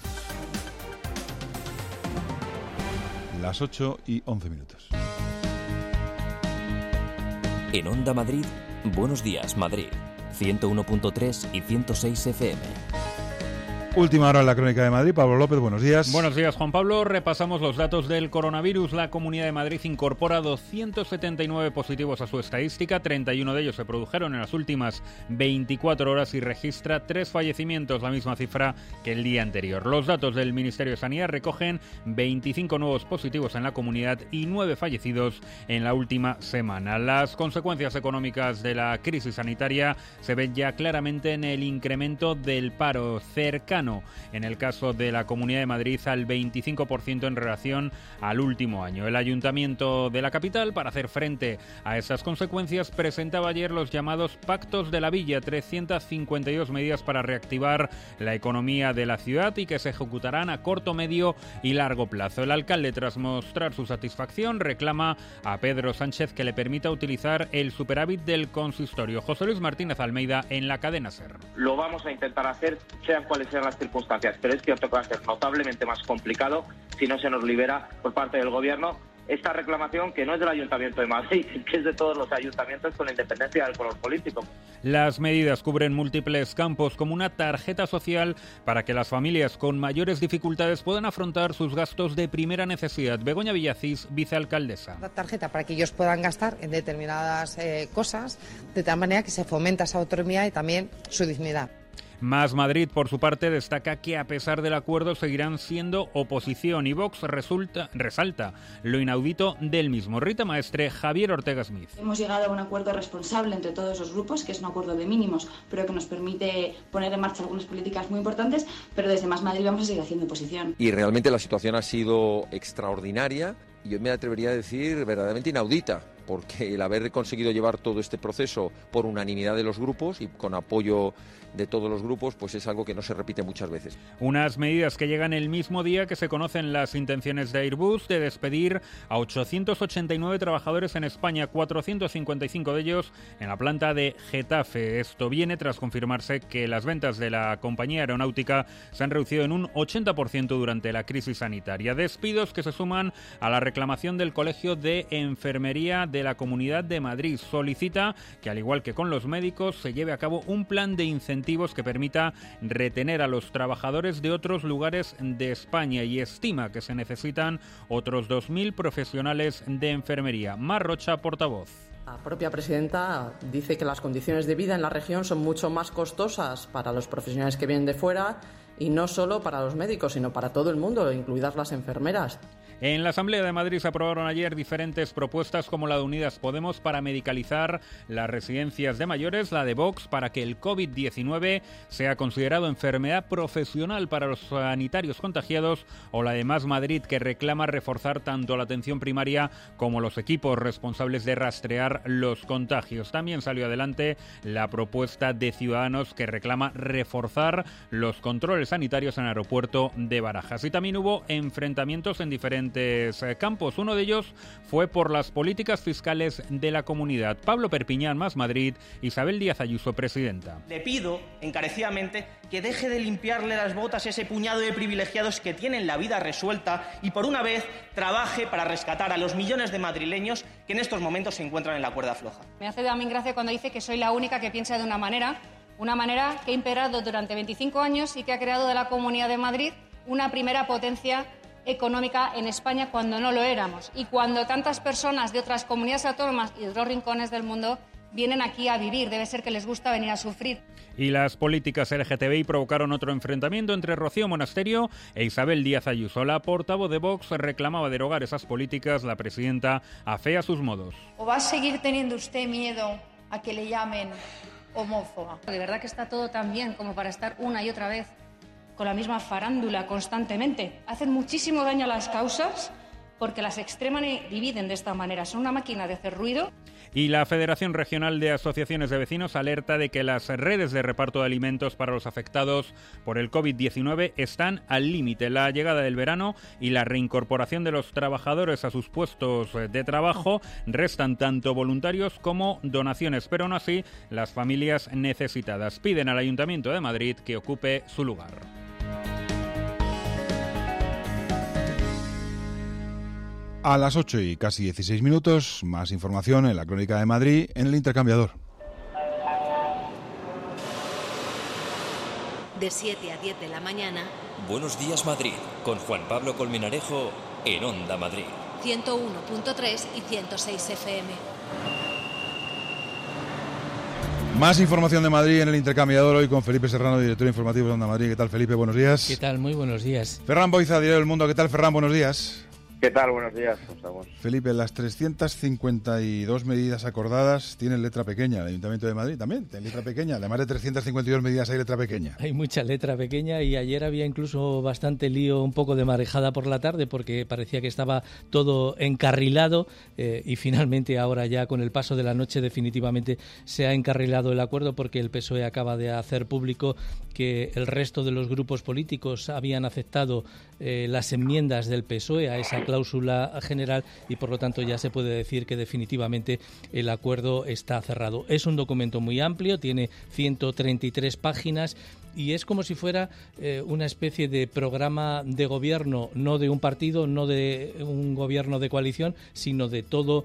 S1: Las 8:11.
S6: En Onda Madrid, Buenos Días Madrid, 101.3 y 106 FM.
S1: Última hora en la Crónica de Madrid. Pablo López, buenos días.
S20: Buenos días, Juan Pablo. Repasamos los datos del coronavirus. La Comunidad de Madrid incorpora 279 positivos a su estadística. 31 de ellos se produjeron en las últimas 24 horas y registra 3 fallecimientos, la misma cifra que el día anterior. Los datos del Ministerio de Sanidad recogen 25 nuevos positivos en la comunidad y 9 fallecidos en la última semana. Las consecuencias económicas de la crisis sanitaria se ven ya claramente en el incremento del paro cercano, en el caso de la Comunidad de Madrid, al 25% en relación al último año. El Ayuntamiento de la capital, para hacer frente a esas consecuencias, presentaba ayer los llamados Pactos de la Villa, 352 medidas para reactivar la economía de la ciudad y que se ejecutarán a corto, medio y largo plazo. El alcalde, tras mostrar su satisfacción, reclama a Pedro Sánchez que le permita utilizar el superávit del consistorio. José Luis Martínez Almeida en la cadena SER.
S21: Lo vamos a intentar hacer, sean cuales sean las circunstancias, pero es cierto que va a ser notablemente más complicado si no se nos libera por parte del Gobierno esta reclamación, que no es del Ayuntamiento de Madrid, que es de todos los ayuntamientos con independencia del color político.
S20: Las medidas cubren múltiples campos, como una tarjeta social para que las familias con mayores dificultades puedan afrontar sus gastos de primera necesidad. Begoña Villacís, vicealcaldesa.
S25: La tarjeta para que ellos puedan gastar en determinadas cosas, de tal manera que se fomenta esa autonomía y también su dignidad.
S20: Más Madrid, por su parte, destaca que a pesar del acuerdo seguirán siendo oposición y Vox resalta lo inaudito del mismo. Rita Maestre, Javier Ortega Smith.
S26: Hemos llegado a un acuerdo responsable entre todos los grupos, que es un acuerdo de mínimos, pero que nos permite poner en marcha algunas políticas muy importantes, pero desde Más Madrid vamos a seguir haciendo oposición.
S27: Y realmente la situación ha sido extraordinaria, y yo me atrevería a decir verdaderamente inaudita, porque el haber conseguido llevar todo este proceso por unanimidad de los grupos y con apoyo de todos los grupos, pues es algo que no se repite muchas veces.
S20: Unas medidas que llegan el mismo día que se conocen las intenciones de Airbus de despedir a 889 trabajadores en España, 455 de ellos en la planta de Getafe. Esto viene tras confirmarse que las ventas de la compañía aeronáutica se han reducido en un 80% durante la crisis sanitaria. Despidos que se suman a la reclamación del Colegio de Enfermería de la Comunidad de Madrid. Solicita que, al igual que con los médicos, se lleve a cabo un plan de incentivos que permita retener a los trabajadores de otros lugares de España y estima que se necesitan otros 2.000 profesionales de enfermería. Mar Rocha, portavoz.
S28: La propia presidenta dice que las condiciones de vida en la región son mucho más costosas para los profesionales que vienen de fuera y no solo para los médicos, sino para todo el mundo, incluidas las enfermeras.
S20: En la Asamblea de Madrid se aprobaron ayer diferentes propuestas como la de Unidas Podemos para medicalizar las residencias de mayores, la de Vox para que el COVID-19 sea considerado enfermedad profesional para los sanitarios contagiados o la de Más Madrid que reclama reforzar tanto la atención primaria como los equipos responsables de rastrear los contagios. También salió adelante la propuesta de Ciudadanos que reclama reforzar los controles sanitarios en el aeropuerto de Barajas. Y también hubo enfrentamientos en diferentes campos. Uno de ellos fue por las políticas fiscales de la comunidad. Pablo Perpiñán, Más Madrid, Isabel Díaz Ayuso, presidenta.
S2: Le pido encarecidamente que deje de limpiarle las botas a ese puñado de privilegiados que tienen la vida resuelta y por una vez trabaje para rescatar a los millones de madrileños que en estos momentos se encuentran en la cuerda floja.
S3: Me hace también gracia cuando dice que soy la única que piensa de una manera que ha imperado durante 25 años y que ha creado de la Comunidad de Madrid una primera potencia económica en España cuando no lo éramos y cuando tantas personas de otras comunidades autónomas y de otros rincones del mundo vienen aquí a vivir. Debe ser que les gusta venir a sufrir.
S20: Y las políticas LGTBI provocaron otro enfrentamiento entre Rocío Monasterio e Isabel Díaz Ayuso. La portavoz de Vox reclamaba derogar esas políticas, la presidenta afea sus modos.
S3: ¿O va a seguir teniendo usted miedo a que le llamen homófoba? De verdad que está todo tan bien como para estar una y otra vez con la misma farándula constantemente. Hacen muchísimo daño a las causas porque las extreman y dividen de esta manera. Son una máquina de hacer ruido.
S20: Y la Federación Regional de Asociaciones de Vecinos alerta de que las redes de reparto de alimentos para los afectados por el COVID-19 están al límite. La llegada del verano y la reincorporación de los trabajadores a sus puestos de trabajo restan tanto voluntarios como donaciones, pero aún así las familias necesitadas piden al Ayuntamiento de Madrid que ocupe su lugar.
S1: A las 8 y casi 16 minutos, más información en la Crónica de Madrid en el intercambiador.
S5: De 7 a 10 de la mañana.
S8: Buenos días Madrid, con Juan Pablo Colmenarejo en Onda Madrid.
S5: 101.3 y 106 FM.
S1: Más información de Madrid en el intercambiador hoy con Felipe Serrano, director informativo de Onda Madrid. ¿Qué tal, Felipe? Buenos días.
S9: ¿Qué tal? Muy buenos días.
S1: Ferran Boiza, diario del Mundo. ¿Qué tal, Ferran? Buenos días.
S11: ¿Qué tal? Buenos días. Estamos.
S1: Felipe, las 352 medidas acordadas tienen letra pequeña. El Ayuntamiento de Madrid también tiene letra pequeña. Además de 352 medidas hay letra pequeña.
S9: Hay mucha letra pequeña y ayer había incluso bastante lío, un poco de marejada por la tarde porque parecía que estaba todo encarrilado y finalmente ahora ya con el paso de la noche definitivamente se ha encarrilado el acuerdo porque el PSOE acaba de hacer público que el resto de los grupos políticos habían aceptado las enmiendas del PSOE a esa cláusula general y por lo tanto ya se puede decir que definitivamente el acuerdo está cerrado. Es un documento muy amplio, tiene 133 páginas y es como si fuera una especie de programa de gobierno, no de un partido, no de un gobierno de coalición, sino de todo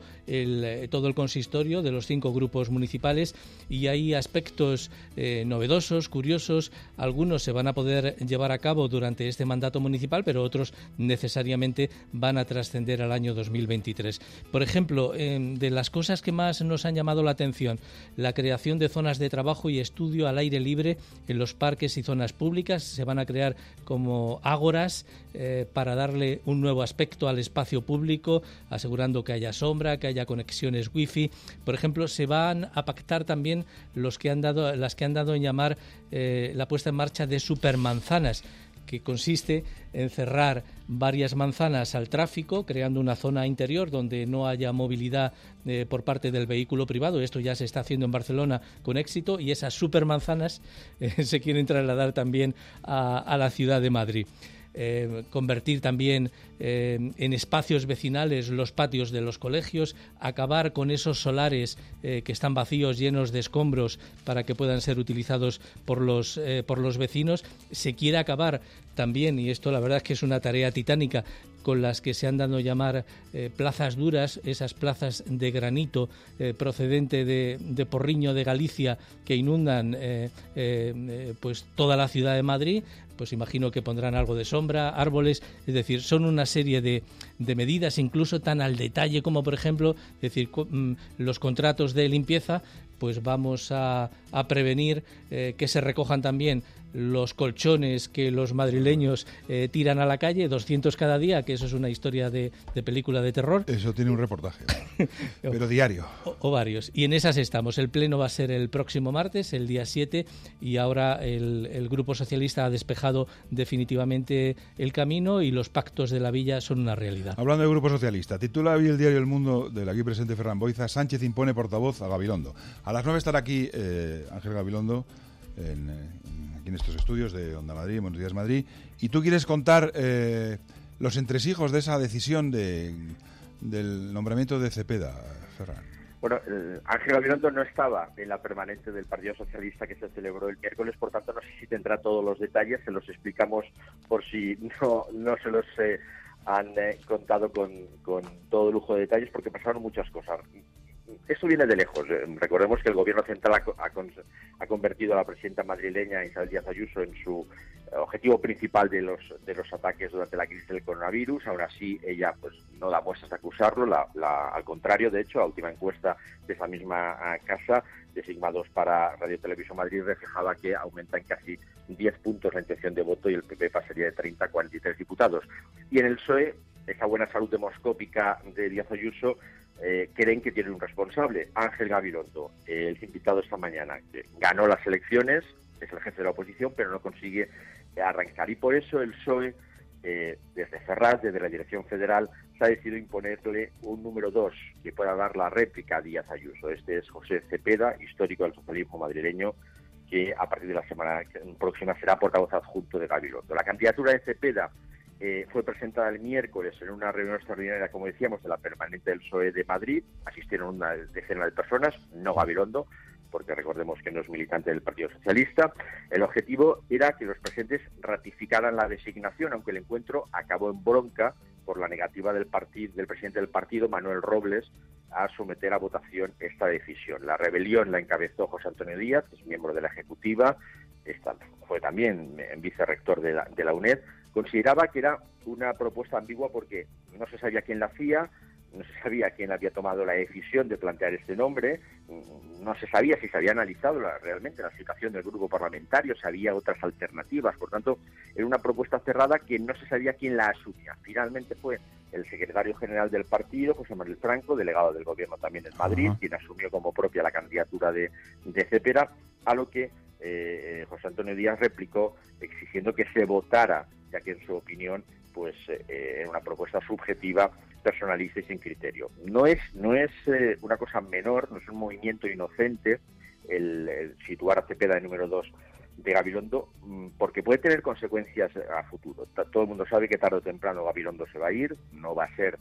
S9: el consistorio, de los 5 grupos municipales, y hay aspectos novedosos, curiosos. Algunos se van a poder llevar a cabo durante este mandato municipal, pero otros necesariamente van a trascender al año 2023. Por ejemplo, de las cosas que más nos han llamado la atención, la creación de zonas de trabajo y estudio al aire libre en los parques y zonas públicas. Se van a crear como ágoras para darle un nuevo aspecto al espacio público, asegurando que haya sombra, que haya conexiones wifi. Por ejemplo, se van a pactar también las que han dado en llamar la puesta en marcha de supermanzanas, que consiste en cerrar varias manzanas al tráfico, creando una zona interior donde no haya movilidad por parte del vehículo privado. Esto ya se está haciendo en Barcelona con éxito y esas supermanzanas se quieren trasladar también a la ciudad de Madrid. Convertir también en espacios vecinales los patios de los colegios, acabar con esos solares que están vacíos, llenos de escombros, para que puedan ser utilizados por los vecinos. Se quiere acabar también, y esto la verdad es que es una tarea titánica, con las que se han dado a llamar plazas duras, esas plazas de granito procedente de Porriño, de Galicia, que inundan pues toda la ciudad de Madrid. Pues imagino que pondrán algo de sombra, árboles, es decir, son una serie de medidas incluso tan al detalle como, por ejemplo, decir, los contratos de limpieza, pues vamos a prevenir que se recojan también los colchones que los madrileños tiran a la calle, 200 cada día, que eso es una historia de película de terror.
S1: Eso tiene un reportaje, pero diario.
S9: O varios. Y en esas estamos. El pleno va a ser el próximo martes, el día 7, y ahora el Grupo Socialista ha despejado definitivamente el camino y los pactos de la Villa son una realidad.
S1: Hablando del Grupo Socialista, titula hoy el diario El Mundo, del aquí presente Ferran Boiza: Sánchez impone portavoz a Gabilondo. A las 9 estará aquí Ángel Gabilondo aquí en estos estudios de Onda Madrid, Buenos Días Madrid, y tú quieres contar los entresijos de esa decisión del nombramiento de Cepeda, Ferran.
S4: Bueno, Ángel Gabilondo no estaba en la permanente del Partido Socialista que se celebró el miércoles, por tanto no sé si tendrá todos los detalles, se los explicamos por si no se los han contado con todo lujo de detalles, porque pasaron muchas cosas. Esto viene de lejos. Recordemos que el Gobierno Central ha convertido a la presidenta madrileña Isabel Díaz Ayuso en su objetivo principal de los ataques durante la crisis del coronavirus. Aún así, ella pues no da muestras de acusarlo. Al contrario, de hecho, la última encuesta de esa misma casa, de Sigma 2 para Radio Televisión Madrid, reflejaba que aumenta en casi 10 puntos la intención de voto y el PP pasaría de 30 a 43 diputados. Y en el PSOE, esa buena salud demoscópica de Díaz Ayuso, creen que tiene un responsable, Ángel Gabilondo, el invitado esta mañana, que ganó las elecciones, es el jefe de la oposición, pero no consigue arrancar. Y por eso el PSOE, desde Ferraz, desde la Dirección Federal, se ha decidido imponerle un número 2 que pueda dar la réplica a Díaz Ayuso. Este es José Cepeda, histórico del socialismo madrileño, que a partir de la semana próxima será portavoz adjunto de Gabilondo. La candidatura de Cepeda fue presentada el miércoles en una reunión extraordinaria, como decíamos, de la permanente del PSOE de Madrid. Asistieron una decena de personas, no Gabilondo, porque recordemos que no es militante del Partido Socialista. El objetivo era que los presentes ratificaran la designación, aunque el encuentro acabó en bronca por la negativa del presidente del partido, Manuel Robles, a someter a votación esta decisión. La rebelión la encabezó José Antonio Díaz, que es miembro de la Ejecutiva, fue también vicerrector de la UNED. Consideraba que era una propuesta ambigua porque no se sabía quién la hacía, no se sabía quién había tomado la decisión de plantear este nombre, no se sabía si se había analizado realmente la situación del grupo parlamentario, si había otras alternativas. Por tanto, era una propuesta cerrada que no se sabía quién la asumía. Finalmente fue el secretario general del partido, José Manuel Franco, delegado del Gobierno también en Madrid, quien asumió como propia la candidatura de Cepeda, a lo que José Antonio Díaz replicó exigiendo que se votara, ya que en su opinión pues era una propuesta subjetiva, personalista y sin criterio. No es una cosa menor, no es un movimiento inocente el situar a Cepeda de número 2 de Gabilondo, porque puede tener consecuencias a futuro. Todo el mundo sabe que tarde o temprano Gabilondo se va a ir, no va a ser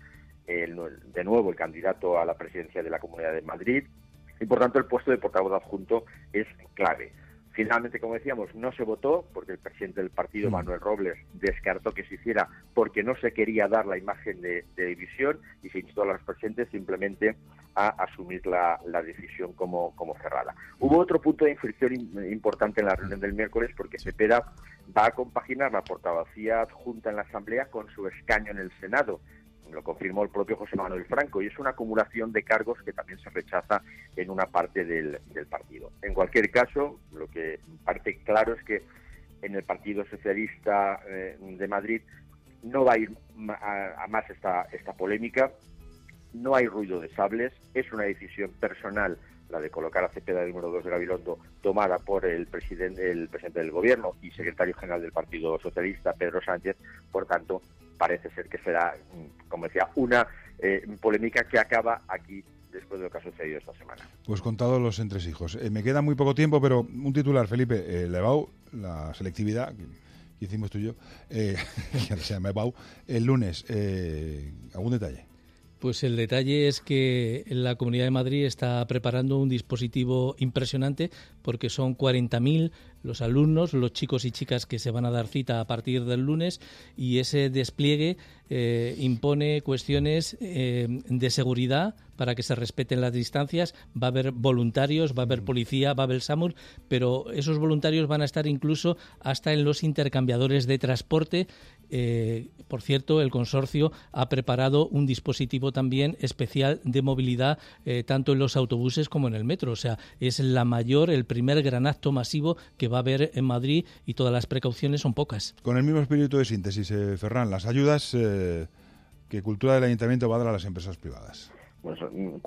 S4: de nuevo el candidato a la presidencia de la Comunidad de Madrid, y por tanto el puesto de portavoz adjunto es clave. Finalmente, como decíamos, no se votó porque el presidente del partido, Manuel Robles, descartó que se hiciera porque no se quería dar la imagen de división y se instó a los presentes simplemente a asumir la decisión como cerrada. Hubo otro punto de inflexión importante en la reunión del miércoles porque Cepeda va a compaginar la portavocía adjunta en la Asamblea con su escaño en el Senado. Lo confirmó el propio José Manuel Franco, y es una acumulación de cargos que también se rechaza en una parte del partido. En cualquier caso, lo que parece claro es que en el Partido Socialista de Madrid no va a ir a más esta polémica, no hay ruido de sables, es una decisión personal la de colocar a Cepeda de número 2 de Gabilondo, tomada por el presidente del Gobierno y secretario general del Partido Socialista, Pedro Sánchez. Por tanto, parece ser que será, como decía, una polémica que acaba aquí después de lo que ha sucedido esta semana.
S1: Pues contados los entresijos. Me queda muy poco tiempo, pero un titular, Felipe. Levau, la selectividad que hicimos tú y yo, que se llama Levau, el lunes. ¿Algún detalle?
S9: Pues el detalle es que la Comunidad de Madrid está preparando un dispositivo impresionante porque son 40.000 los alumnos, los chicos y chicas que se van a dar cita a partir del lunes, y ese despliegue impone cuestiones de seguridad para que se respeten las distancias. Va a haber voluntarios, va a haber policía, va a haber SAMUR, pero esos voluntarios van a estar incluso hasta en los intercambiadores de transporte Por cierto, el consorcio ha preparado un dispositivo también especial de movilidad, tanto en los autobuses como en el metro. O sea, es el primer gran acto masivo que va a haber en Madrid, y todas las precauciones son pocas.
S1: Con el mismo espíritu de síntesis, Ferran, las ayudas que Cultura del Ayuntamiento va a dar a las empresas privadas.
S4: Pues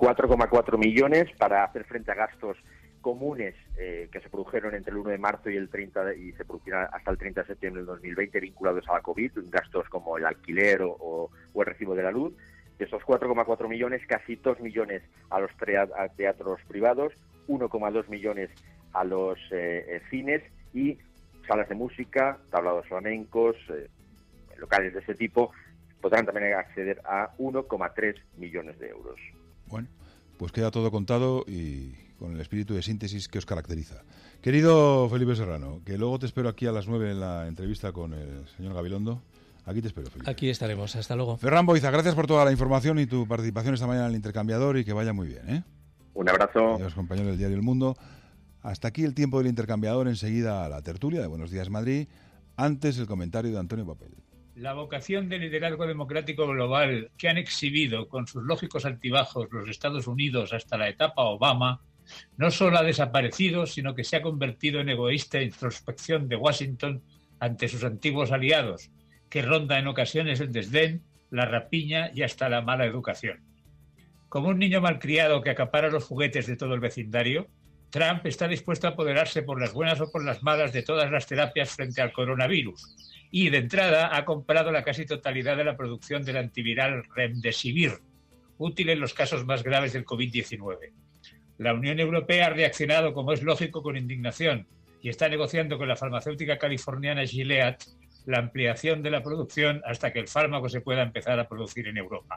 S4: 4,4 millones para hacer frente a gastos comunes que se produjeron entre el 1 de marzo y el 30 y se producirán hasta el 30 de septiembre del 2020 vinculados a la COVID, gastos como el alquiler o el recibo de la luz. De esos 4,4 millones, casi 2 millones a los teatros privados, 1,2 millones a los cines y salas de música, tablados flamencos, locales de ese tipo, podrán también acceder a 1,3 millones de euros.
S1: Bueno, pues queda todo contado y con el espíritu de síntesis que os caracteriza. Querido Felipe Serrano, que luego te espero aquí a las 9 en la entrevista con el señor Gabilondo. Aquí te espero, Felipe.
S9: Aquí estaremos. Hasta luego.
S1: Ferran Boiza, gracias por toda la información y tu participación esta mañana en el Intercambiador, y que vaya muy bien, ¿eh?
S4: Un abrazo.
S1: Adiós, compañeros del diario El Mundo. Hasta aquí el tiempo del Intercambiador. Enseguida la tertulia de Buenos Días Madrid. Antes el comentario de Antonio Papel.
S7: La vocación de liderazgo democrático global que han exhibido con sus lógicos altibajos los Estados Unidos hasta la etapa Obama no solo ha desaparecido, sino que se ha convertido en egoísta introspección de Washington ante sus antiguos aliados, que ronda en ocasiones el desdén, la rapiña y hasta la mala educación. Como un niño malcriado que acapara los juguetes de todo el vecindario, Trump está dispuesto a apoderarse por las buenas o por las malas de todas las terapias frente al coronavirus, y de entrada ha comprado la casi totalidad de la producción del antiviral Remdesivir, útil en los casos más graves del COVID-19. La Unión Europea ha reaccionado, como es lógico, con indignación, y está negociando con la farmacéutica californiana Gilead la ampliación de la producción hasta que el fármaco se pueda empezar a producir en Europa.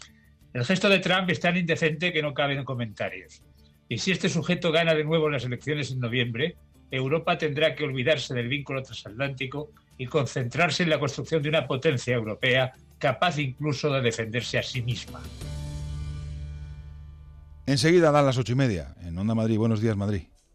S7: El gesto de Trump es tan indecente que no caben comentarios. Y si este sujeto gana de nuevo las elecciones en noviembre, Europa tendrá que olvidarse del vínculo transatlántico y concentrarse en la construcción de una potencia europea capaz incluso de defenderse a sí misma.
S1: Enseguida dan las 8:30 en Onda Madrid. Buenos días, Madrid.